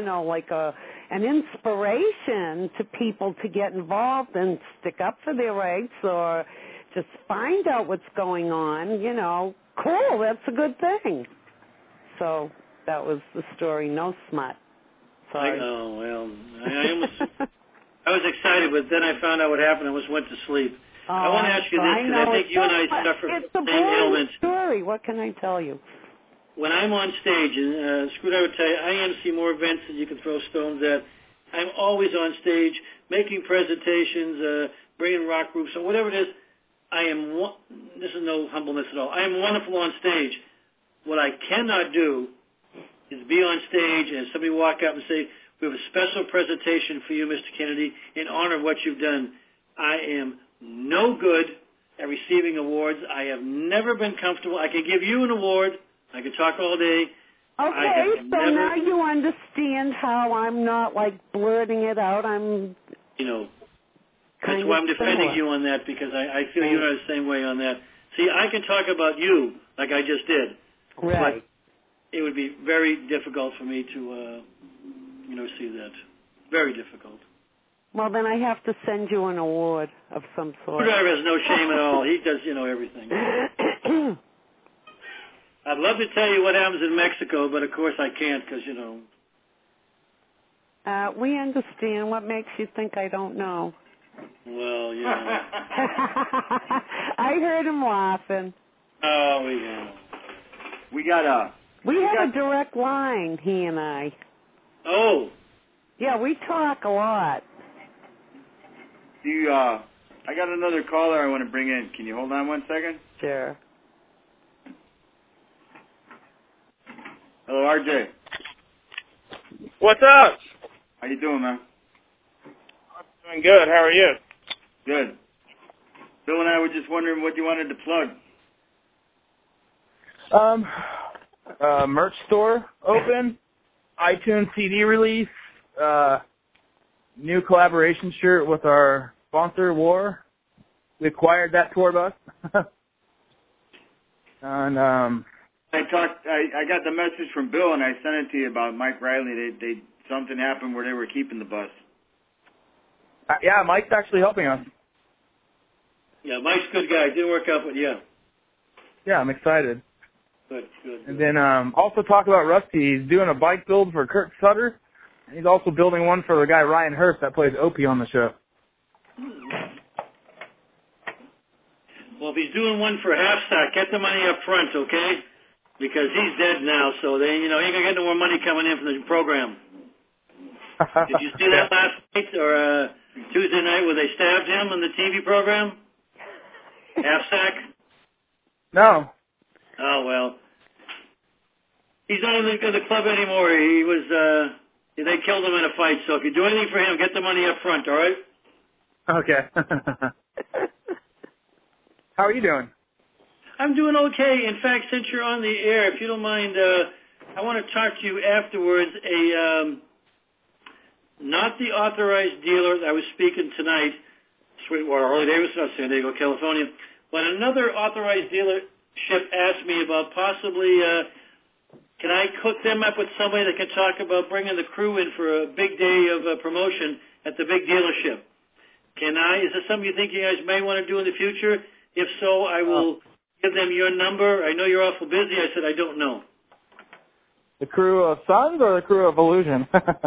an inspiration to people to get involved and stick up for their rights or just find out what's going on, cool, that's a good thing. So that was the story. No smut. Sorry. I know. Well, I was excited, but then I found out what happened. I just went to sleep. I want to ask you this because I think you and I suffer from the same ailments. It's a story. What can I tell you? When I'm on stage, and Screwdriver will tell you, I MC more events than you can throw stones at. I'm always on stage making presentations, bringing rock groups, or whatever it is. This is no humbleness at all. I am wonderful on stage. What I cannot do is be on stage and somebody walk up and say, we have a special presentation for you, Mr. Kennedy, in honor of what you've done. I am no good at receiving awards. I have never been comfortable. I can give you an award. I can talk all day. Okay, so now you understand how I'm not blurting it out. That's why I'm defending you on that, because I feel you are the same way on that. See, I can talk about you like I just did. Right. But it would be very difficult for me to You never see that. Very difficult. Well, then I have to send you an award of some sort. Screwdriver has no shame at all. He does, everything. I'd love to tell you what happens in Mexico, but of course I can't because, We understand. What makes you think I don't know? Well, I heard him laughing. Oh, yeah. We got a direct line, he and I. Oh. Yeah, we talk a lot. I got another caller I want to bring in. Can you hold on 1 second? Sure. Hello, RJ. What's up? How you doing, man? I'm doing good. How are you? Good. Bill and I were just wondering what you wanted to plug. Merch store open, iTunes CD release, new collaboration shirt with our sponsor, War. We acquired that tour bus. And I got the message from Bill and I sent it to you about Mike Riley. Something happened where they were keeping the bus. Yeah, Mike's actually helping us. Yeah, Mike's a good guy. It didn't work out, but yeah. Yeah, I'm excited. Good. And then also talk about Rusty. He's doing a bike build for Kurt Sutter. And he's also building one for the guy Ryan Hurst that plays Opie on the show. Well, if he's doing one for Halfstack, get the money up front, okay? Because he's dead now, so he ain't gonna get no more money coming in from the program. Did you see that last night or Tuesday night where they stabbed him on the TV program? Halfstack? No. Oh well. He's not in the club anymore. He was they killed him in a fight. So if you do anything for him, get the money up front, all right? Okay. How are you doing? I'm doing okay. In fact, since you're on the air, if you don't mind, I want to talk to you afterwards. Not the authorized dealer that I was speaking tonight, Sweetwater, Harley-Davidson, San Diego, California, but another authorized dealership asked me about possibly, can I hook them up with somebody that can talk about bringing the crew in for a big day of promotion at the big dealership? Is this something you think you guys may want to do in the future? If so, I will give them your number. I know you're awful busy. I said, I don't know. The crew of Sons or the crew of Illusion?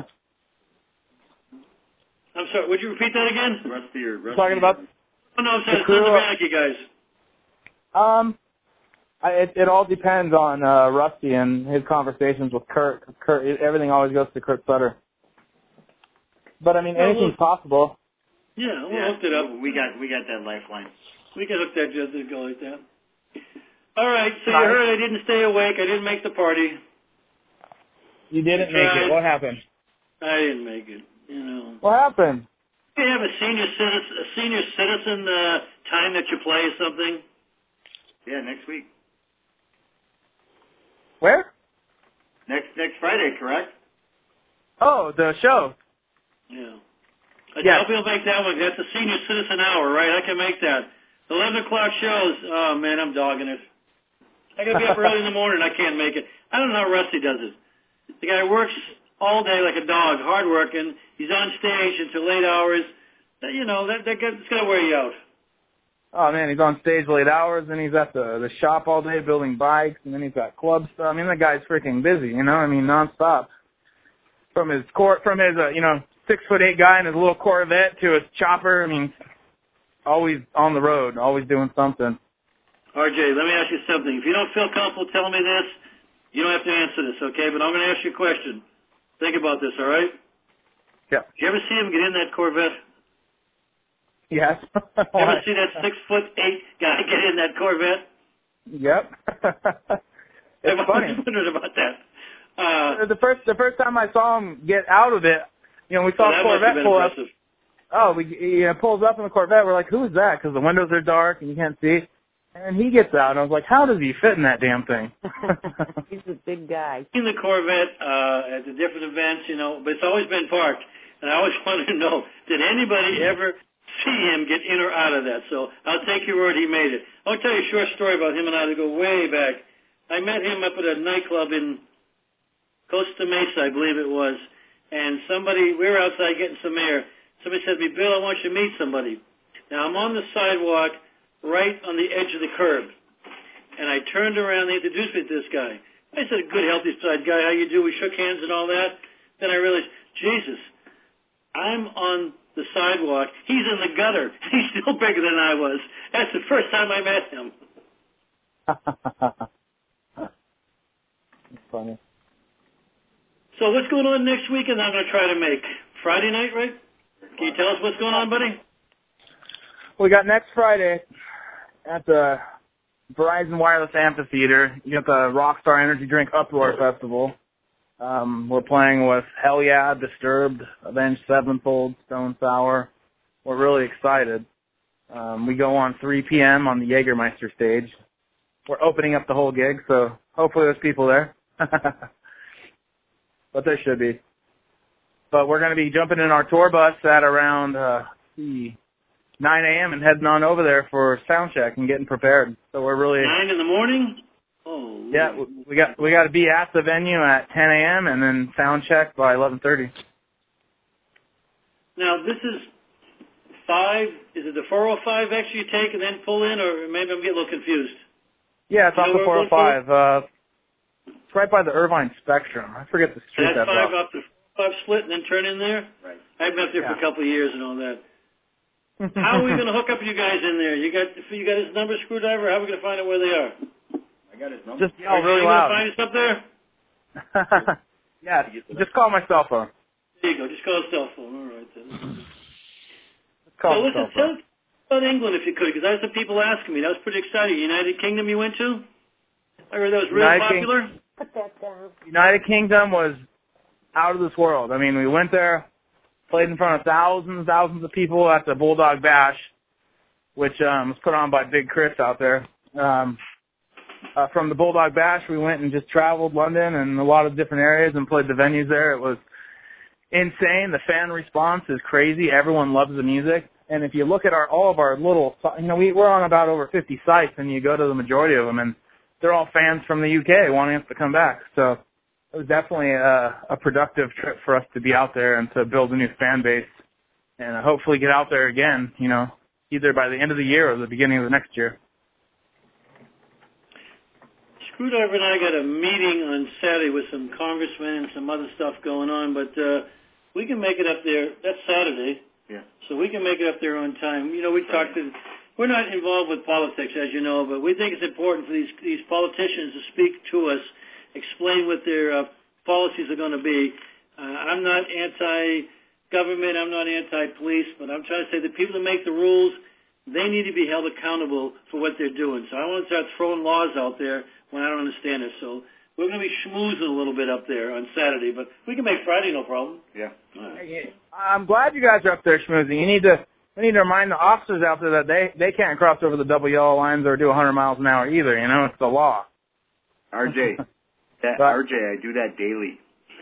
I'm sorry, would you repeat that again? Rusty. Talking about Oh, no, I'm sorry, Sons of Anarchy guys. It all depends on Rusty and his conversations with Kurt. Everything always goes to Kurt Sutter. But I mean, anything's possible. Yeah, we'll hook it up. We got that lifeline. We can hook that just to go like that. All right, so you heard I didn't stay awake. I didn't make the party. You didn't make it. What happened? I didn't make it. What happened? Do you have a senior citizen time that you play or something? Yeah, next week. Where? Next Friday, correct? Oh, the show. Yeah. I hope you'll make that one. That's a senior citizen hour, right? I can make that. 11 o'clock shows. Oh, man, I'm dogging it. I got to be up early in the morning. I can't make it. I don't know how Rusty does it. The guy works all day like a dog, hard working. He's on stage until late hours. That's got to wear you out. Oh, man, he's on stage late hours, and he's at the shop all day building bikes, and then he's got club stuff. I mean, the guy's freaking busy, nonstop. From his 6'8" guy in his little Corvette to his chopper. I mean, always on the road, always doing something. RJ, let me ask you something. If you don't feel comfortable telling me this, you don't have to answer this, okay? But I'm going to ask you a question. Think about this, all right? Yeah. Did you ever see him get in that Corvette? Yes. You ever see that 6'8" guy get in that Corvette? Yep. It's funny. I was wondering about that. The first time I saw him get out of it, we saw a Corvette pull up. Oh, he pulls up in the Corvette. We're like, who is that? Because the windows are dark and you can't see. And he gets out, and I was like, how does he fit in that damn thing? He's a big guy. In the Corvette at the different events, but it's always been parked. And I always wanted to know, did anybody ever see him get in or out of that? So I'll take your word he made it. I'll tell you a short story about him and I to go way back. I met him up at a nightclub in Costa Mesa, I believe it was. and we were outside getting some air. Somebody said to me, Bill, I want you to meet somebody. Now, I'm on the sidewalk right on the edge of the curb, and I turned around. They introduced me to this guy. I said, a good, healthy-side guy, how you do? We shook hands and all that. Then I realized, Jesus, I'm on the sidewalk. He's in the gutter. He's still bigger than I was. That's the first time I met him. That's funny. So what's going on next weekend I'm going to try to make? Friday night, right? Can you tell us what's going on, buddy? We got next Friday at the Verizon Wireless Amphitheater. You got the Rockstar Energy Drink Uproar Festival. We're playing with Hell Yeah, Disturbed, Avenged Sevenfold, Stone Sour. We're really excited. We go on 3 p.m. on the Jägermeister stage. We're opening up the whole gig, so hopefully there's people there. But there should be. But we're going to be jumping in our tour bus at around 9 a.m. and heading on over there for sound check and getting prepared. So we're really 9 in the morning? Oh. Yeah, we got to be at the venue at 10 a.m. and then sound check by 11:30. Now this is 5. Is it the 405X you take and then pull in, or maybe I'm getting a little confused? Yeah, it's off the 405. It's right by the Irvine Spectrum. I forget the street that's that's 5 up to 5 split and then turn in there? Right. I've been up there for a couple of years and all that. How are we going to hook up you guys in there? You got his number, Screwdriver? How are we going to find out where they are? I got his number. Just yell really loud. Are you going to find us up there? Yeah, just call my cell phone. There you go. Just call a cell phone. All right, then. Call so my listen, cell phone. tell us about England if you could, because that's the people asking me. That was pretty exciting. United Kingdom you went to? I heard that was real popular. Put that down. United Kingdom was out of this world. I mean, we went there, played in front of thousands of people at the Bulldog Bash, which was put on by Big Chris out there. From the Bulldog Bash, we went and just traveled London and a lot of different areas and played the venues there. It was insane. The fan response is crazy. Everyone loves the music. And if you look at all of our little, we're on about over 50 sites, and you go to the majority of them, and they're all fans from the UK wanting us to come back. So it was definitely a productive trip for us to be out there and to build a new fan base and hopefully get out there again, either by the end of the year or the beginning of the next year. Screwdriver and I got a meeting on Saturday with some congressmen and some other stuff going on, but we can make it up there. That's Saturday. Yeah. So we can make it up there on time. We're not involved with politics, as you know, but we think it's important for these politicians to speak to us, explain what their policies are going to be. I'm not anti-government. I'm not anti-police, but I'm trying to say the people that make the rules, they need to be held accountable for what they're doing. So I want to start throwing laws out there when I don't understand it. So we're going to be schmoozing a little bit up there on Saturday, but we can make Friday, no problem. Yeah. Right. I'm glad you guys are up there schmoozing. We need to remind the officers out there that they can't cross over the double yellow lines or do 100 miles an hour either. It's the law. RJ, I do that daily.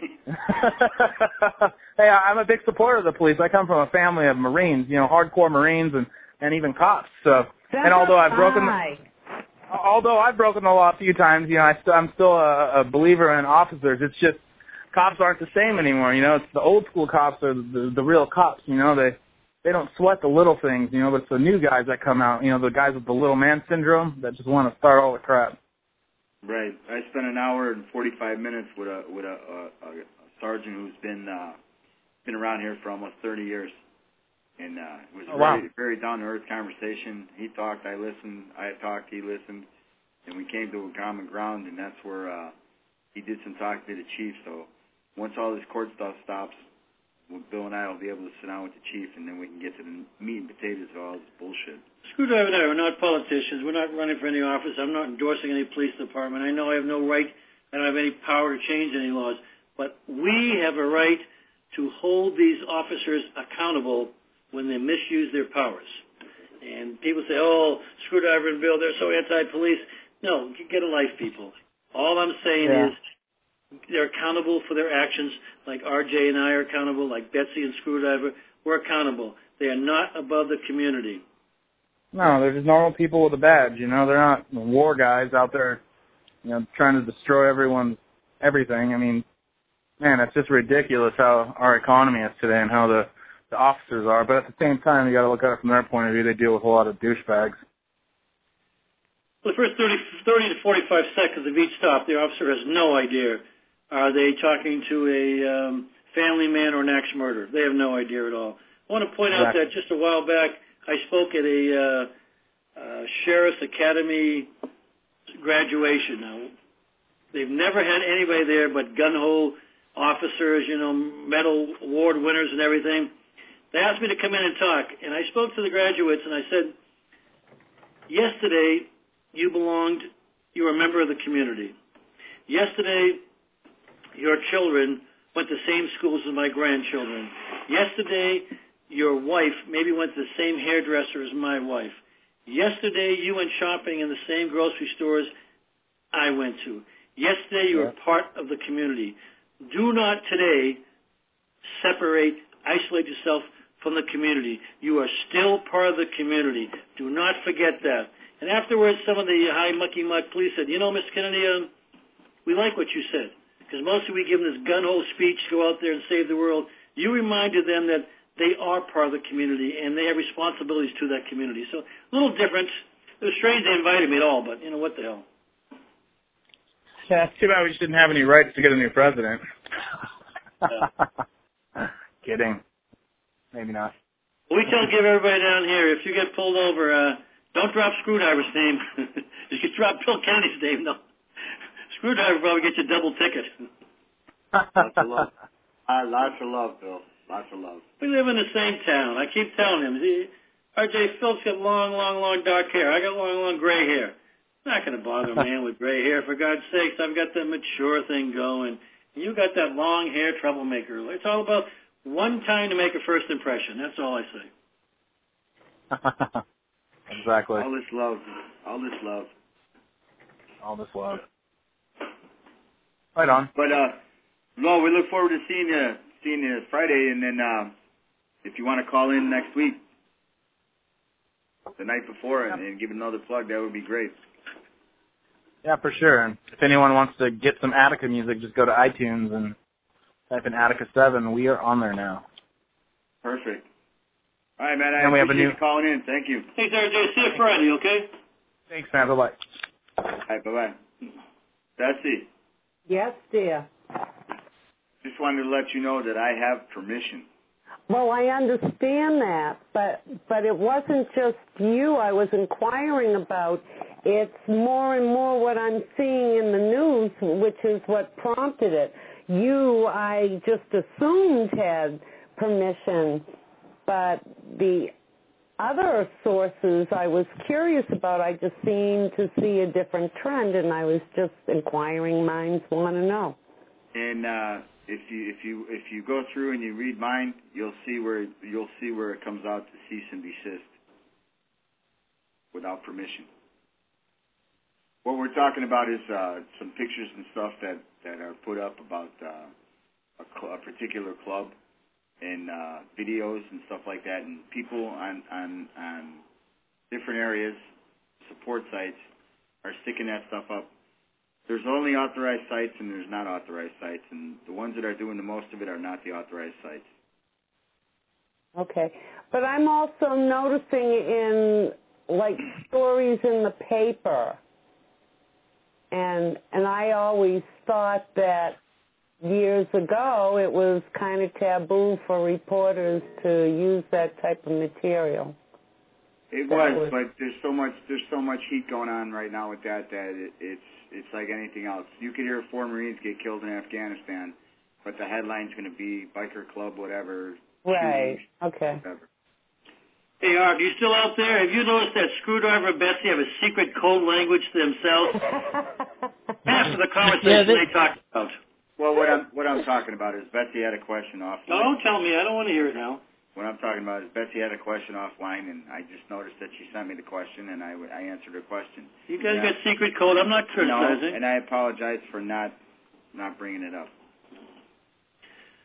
Hey, I'm a big supporter of the police. I come from a family of Marines, hardcore Marines and even cops. So, and although I've broken the law a few times, I'm still a believer in officers. It's just cops aren't the same anymore. It's the old school cops are the real cops. They don't sweat the little things. But it's the new guys that come out. The guys with the little man syndrome that just want to start all the crap. Right. I spent an hour and 45 minutes with a sergeant who's been around here for almost 30 years, and it was very down to earth conversation. He talked, I listened. I talked, he listened, and we came to a common ground, and that's where he did some talking to the chief. So once all this court stuff stops, Bill and I will be able to sit down with the chief, and then we can get to the meat and potatoes of all this bullshit. Screwdriver and I are not politicians. We're not running for any office. I'm not endorsing any police department. I know I have no right. I don't have any power to change any laws. But we have a right to hold these officers accountable when they misuse their powers. And people say, oh, Screwdriver and Bill, they're so anti-police. No, get a life, people. All I'm saying is they're accountable for their actions, like RJ and I are accountable, like Betsy and Screwdriver. We're accountable. They are not above the community. No, they're just normal people with a badge. They're not war guys out there, trying to destroy everything. I mean, man, it's just ridiculous how our economy is today and how the officers are. But at the same time, you got to look at it from their point of view. They deal with a lot of douchebags. Well, the first 30 to 45 seconds of each stop, the officer has no idea. Are they talking to a family man or an axe murderer? They have no idea at all. I want to point out that just a while back, I spoke at a Sheriff's Academy graduation. Now, they've never had anybody there but gun-ho officers, medal award winners and everything. They asked me to come in and talk, and I spoke to the graduates, and I said, yesterday, you were a member of the community. Yesterday, your children went to the same schools as my grandchildren. Yesterday, your wife maybe went to the same hairdresser as my wife. Yesterday, you went shopping in the same grocery stores I went to. Yesterday, you were part of the community. Do not today isolate yourself from the community. You are still part of the community. Do not forget that. And afterwards, some of the high mucky muck police said, Mr. Kennedy, we like what you said. Because mostly we give them this gun-ho speech, go out there and save the world. You reminded them that they are part of the community and they have responsibilities to that community. So a little different. It was strange they invited me at all, but what the hell. Yeah, it's too bad we just didn't have any rights to get a new president. Kidding. Maybe not. Well, we give everybody down here, if you get pulled over, don't drop Screwdriver's name. You can drop Bill Kennedy's name, no. Screwdriver probably get you a double ticket. Lots of love. Lots of love, Bill. Lots of love. We live in the same town. I keep telling him, R.J. Phillips got long, long, long dark hair. I got long, long gray hair. Not going to bother a man with gray hair. For God's sakes, I've got the mature thing going. You got that long hair troublemaker. It's all about one time to make a first impression. That's all I say. Exactly. All this love. All this love. All this love. Right on. But, no, we look forward to seeing you Friday, and then if you want to call in next week, the night before, and give another plug, that would be great. Yeah, for sure. And if anyone wants to get some Attica music, just go to iTunes and type in Attica 7. We are on there now. Perfect. All right, man. I appreciate you calling in. Thank you. Thanks, RJ. See you Friday, okay? Thanks, man. Bye-bye. All right, bye-bye. Betsy. Yes, dear. Just wanted to let you know that I have permission. Well, I understand that, but it wasn't just you I was inquiring about. It's more and more what I'm seeing in the news, which is what prompted it. You, I just assumed had permission, but the other sources I was curious about, I just seemed to see a different trend, and I was just inquiring minds want to know. And if you go through and you read mine, you'll see where it comes out to cease and desist without permission. What we're talking about is some pictures and stuff that are put up about a particular club and videos and stuff like that, and people on different areas, support sites, are sticking that stuff up. There's only authorized sites and there's not authorized sites, and the ones that are doing the most of it are not the authorized sites. Okay. But I'm also noticing in, stories in the paper, and I always thought that years ago it was kind of taboo for reporters to use that type of material. It was, but there's so much heat going on right now with that it's like anything else. You could hear 4 Marines get killed in Afghanistan, but the headline's going to be biker club, whatever. Right. Okay. Whatever. Hey, Art, you still out there? Have you noticed that Screwdriver and Betsy have a secret code language to themselves? After the conversation they talked about. Well, what I'm talking about is Betsy had a question offline. No, don't tell me. I don't want to hear it now. What I'm talking about is Betsy had a question offline, and I just noticed that she sent me the question, and I answered her question. You guys got secret code. I'm not criticizing. No, and I apologize for not bringing it up.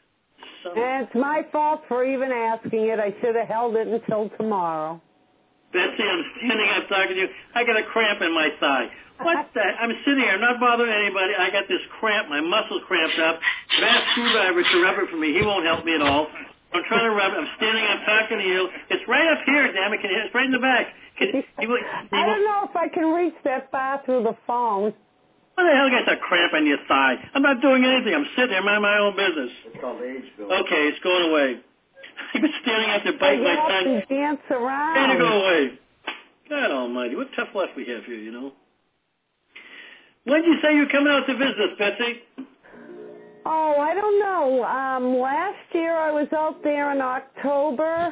And it's my fault for even asking it. I should have held it until tomorrow. Betsy, I'm standing up talking to you. I got a cramp in my thigh. What the? I'm sitting here, I'm not bothering anybody. I got this cramp. My muscle's cramped up. Ask Screwdriver to rub it for me. He won't help me at all. I'm trying to rub it. I'm standing up talking to you. It's right up here, damn it. It's right in the back. I don't know if I can reach that far through the phone. What the hell gets a cramp in your thigh? I'm not doing anything. I'm sitting there minding my own business. It's called age, Bill. Okay, it's going away. I've been standing up there biting my tongue. You have to dance around. Ready to go away. God almighty, what tough luck we have here, you know. When did you say you're coming out to visit us, Betsy? Oh, I don't know. Last year I was out there in October.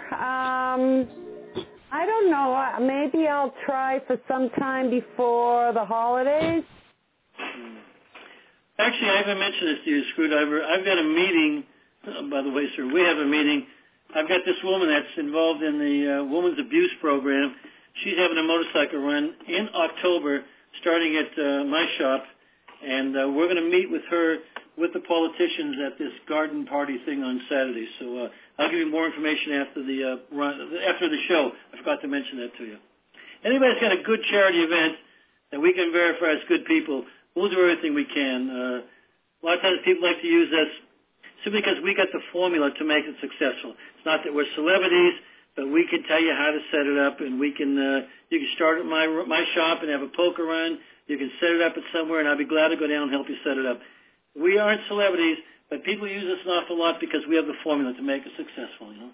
I don't know. Maybe I'll try for some time before the holidays. Actually, I haven't mentioned this to you, Screwdriver. I've got a meeting. By the way, sir, we have a meeting. I've got this woman that's involved in the Women's Abuse Program. She's having a motorcycle run in October, starting at my shop, and we're going to meet with her, with the politicians at this garden party thing on Saturday. So I'll give you more information after the after the show. I forgot to mention that to you. Anybody's got a good charity event that we can verify as good people, we'll do everything we can. A lot of times people like to use us simply because we got the formula to make it successful. It's not that we're celebrities, but we can tell you how to set it up, and we can. You can start at my shop and have a poker run. You can set it up at somewhere, and I'll be glad to go down and help you set it up. We aren't celebrities, but people use us an awful lot because we have the formula to make it successful, you know.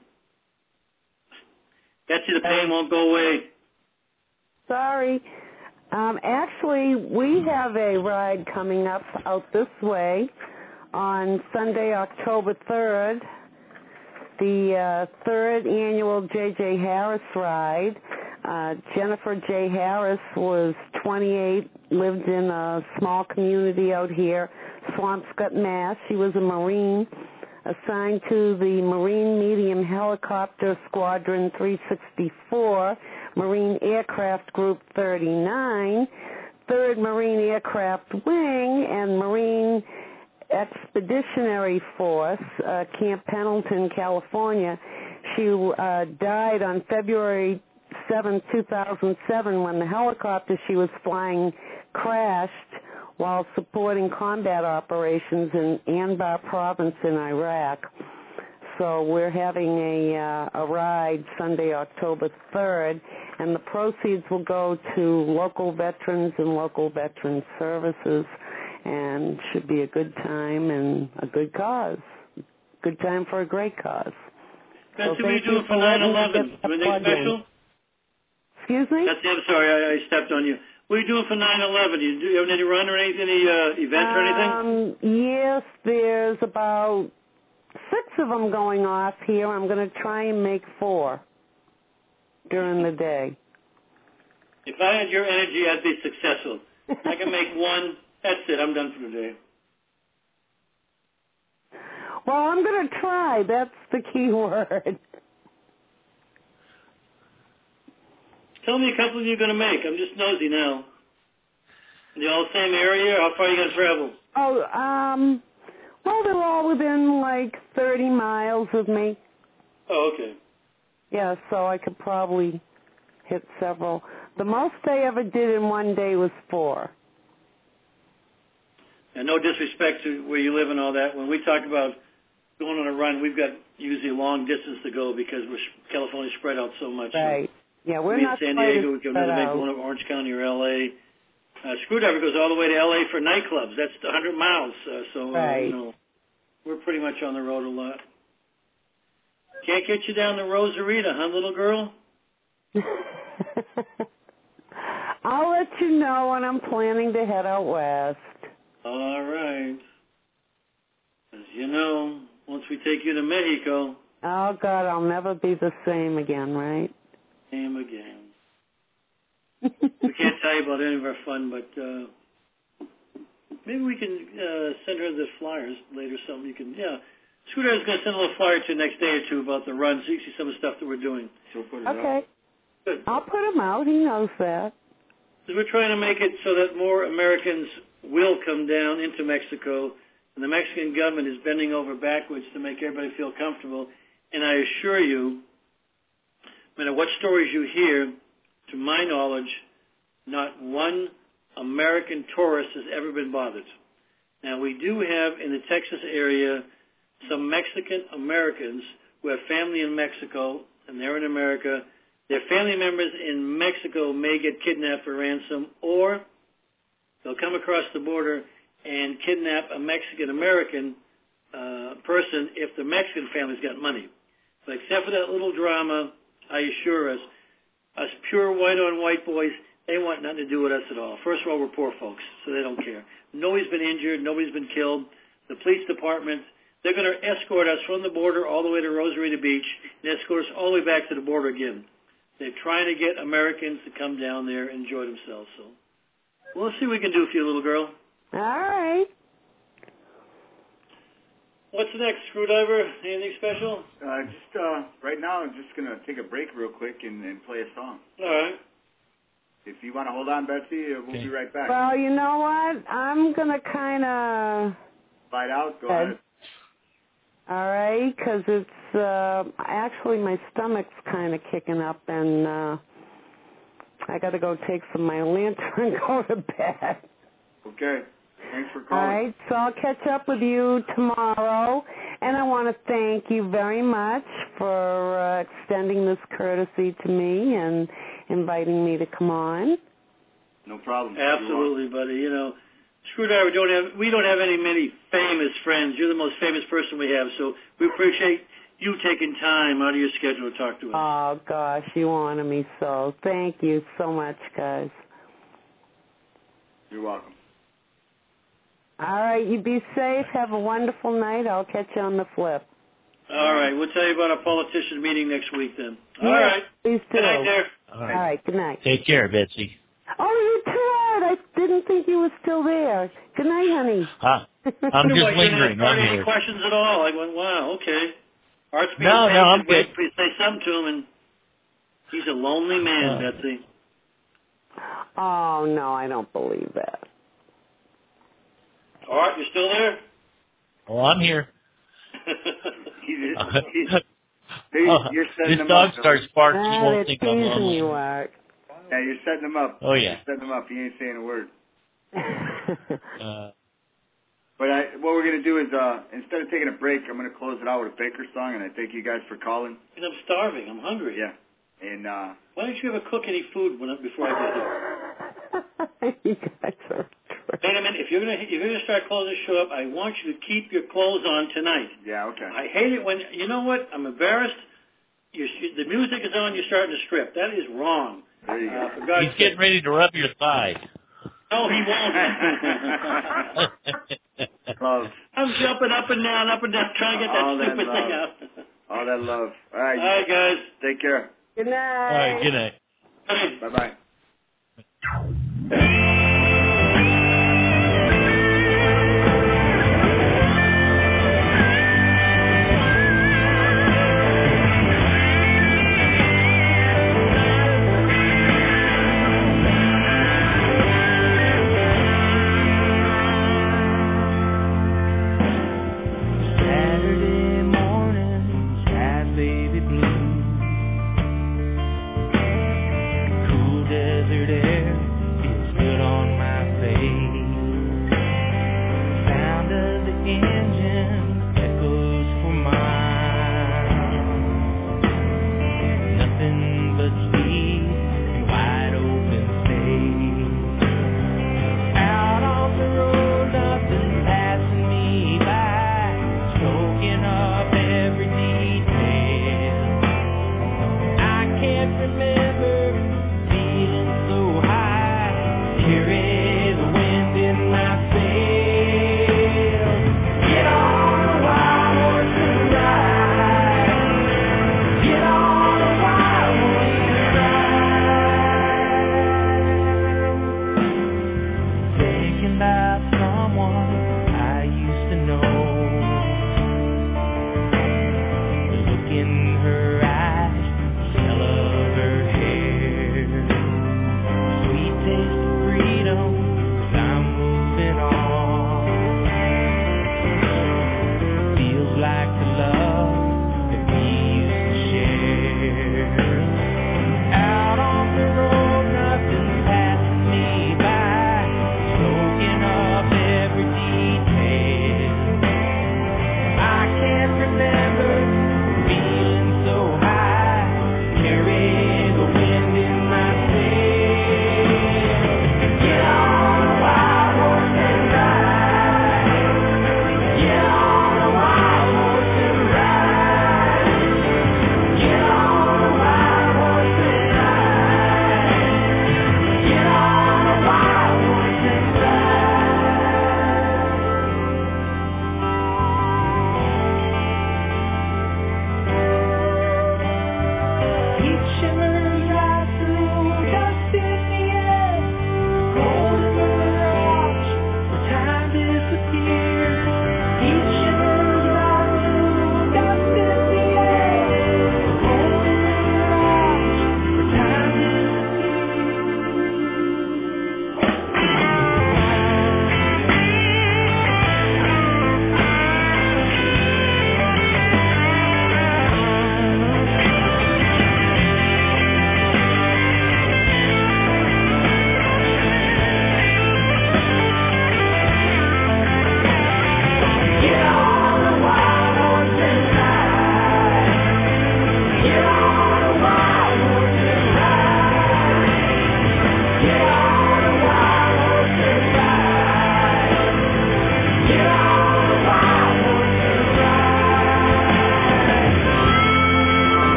Betsy, the pain won't go away. Sorry. Actually, we have a ride coming up out this way on Sunday, October 3rd, the third annual J.J. Harris ride. Jennifer J. Harris was 28, lived in a small community out here, Swampscott, Mass. She was a Marine assigned to the Marine Medium Helicopter Squadron 364, Marine Aircraft Group 39, 3rd Marine Aircraft Wing, and Marine Expeditionary Force, Camp Pendleton, California. She died on February 7, 2007 when the helicopter she was flying crashed while supporting combat operations in Anbar Province in Iraq. So we're having a ride Sunday, October 3rd, and the proceeds will go to local veterans and local veteran services, and should be a good time and a good cause. Good time for a great cause. Betsy, what are you doing for 9/11? Anything special? Excuse me? Betsy, I'm sorry, I stepped on you. What are you doing for 9/11? Do you have any run or anything, any events or anything? Yes, there's about 6 of them going off here. I'm going to try and make 4 during the day. If I had your energy, I'd be successful. I can make 1. That's it. I'm done for the day. Well, I'm going to try. That's the key word. Tell me a couple of you're going to make. I'm just nosy now. Are they all the same area? How far are you going to travel? Oh, well, they're all within like 30 miles of me. Oh, okay. Yeah, so I could probably hit several. The most I ever did in one day was 4. And no disrespect to where you live and all that. When we talk about going on a run, we've got usually a long distance to go because California's spread out so much. Right. Yeah, we're not San Diego, we can make one of Orange County or L.A. Screwdriver goes all the way to L.A. for nightclubs. That's 100 miles. Right. You know, we're pretty much on the road a lot. Can't get you down to Rosarita, huh, little girl? I'll let you know when I'm planning to head out west. All right. As you know, once we take you to Mexico. Oh, God, I'll never be the same again, right? Same again. We can't tell you about any of our fun, but maybe we can send her the flyers later. Something you can, Screwdriver's going to send a little flyer to you next day or two about the run, so you see some of the stuff that we're doing. She'll put it okay. out. Good. I'll put him out. He knows that. Because we're trying to make it so that more Americans will come down into Mexico, and the Mexican government is bending over backwards to make everybody feel comfortable. And I assure you, no matter what stories you hear, to my knowledge, not one American tourist has ever been bothered. Now, we do have in the Texas area some Mexican Americans who have family in Mexico, and they're in America. Their family members in Mexico may get kidnapped for ransom, or they'll come across the border and kidnap a Mexican-American person if the Mexican family's got money. But except for that little drama, I assure us pure white-on-white boys, they want nothing to do with us at all. First of all, we're poor folks, so they don't care. Nobody's been injured. Nobody's been killed. The police department, they're going to escort us from the border all the way to Rosarita Beach and escort us all the way back to the border again. They're trying to get Americans to come down there and enjoy themselves. So we'll see what we can do for you, little girl. All right. What's next, Screwdriver? Anything special? Right now, I'm just going to take a break real quick and play a song. All right. If you want to hold on, Betsy, we'll be right back. Well, you know what? I'm going to kind of... Slide out? Go ahead. All right, because it's... actually, my stomach's kind of kicking up, and I got to go take some Mylanta and go to bed. Okay. Thanks for calling. All right, so I'll catch up with you tomorrow, and I want to thank you very much for extending this courtesy to me and inviting me to come on. No problem. Absolutely, buddy. You know, Screwdriver, we don't have many famous friends. You're the most famous person we have, so we appreciate you taking time out of your schedule to talk to us. Oh, gosh, you honor me so. Thank you so much, guys. You're welcome. All right, you be safe. Have a wonderful night. I'll catch you on the flip. All right, we'll tell you about our politician meeting next week then. All Yeah, right. please do. Good night there. All All right, good night. Take care, Betsy. Oh, you too, Art. I didn't think you were still there. Good night, honey. I'm just What, lingering. you didn't I'm ask any here. questions at all. I went, wow, okay. Art's being No, I'm patient. good. Wait, say something to him, and he's a lonely man, Betsy. Oh, no, I don't believe that. Art, you still there? Oh, I'm here. You're setting This them dog up. starts barking. He Ah, won't they're think I'm teasing alone. you, Art. Yeah, you're setting them up. Oh, yeah. You're setting them up. He ain't saying a word. Uh, But what we're going to do is, instead of taking a break, I'm going to close it out with a Baker song, and I thank you guys for calling. And I'm starving. I'm hungry. Yeah. And why don't you ever cook any food before I get here? You guys are Wait a minute. If you're gonna start closing the show up, I want you to keep your clothes on tonight. yeah, okay. I hate it when you know what? I'm embarrassed. The music is on. You're starting to strip. That is wrong. There you go. For God's he's getting ready to rub your thigh. No, he won't. Love. I'm jumping up and down, trying to get that All that stupid thing love. out. All that love. All right. All right, guys. Take care. Good night. All right, good night. Bye. Bye-bye.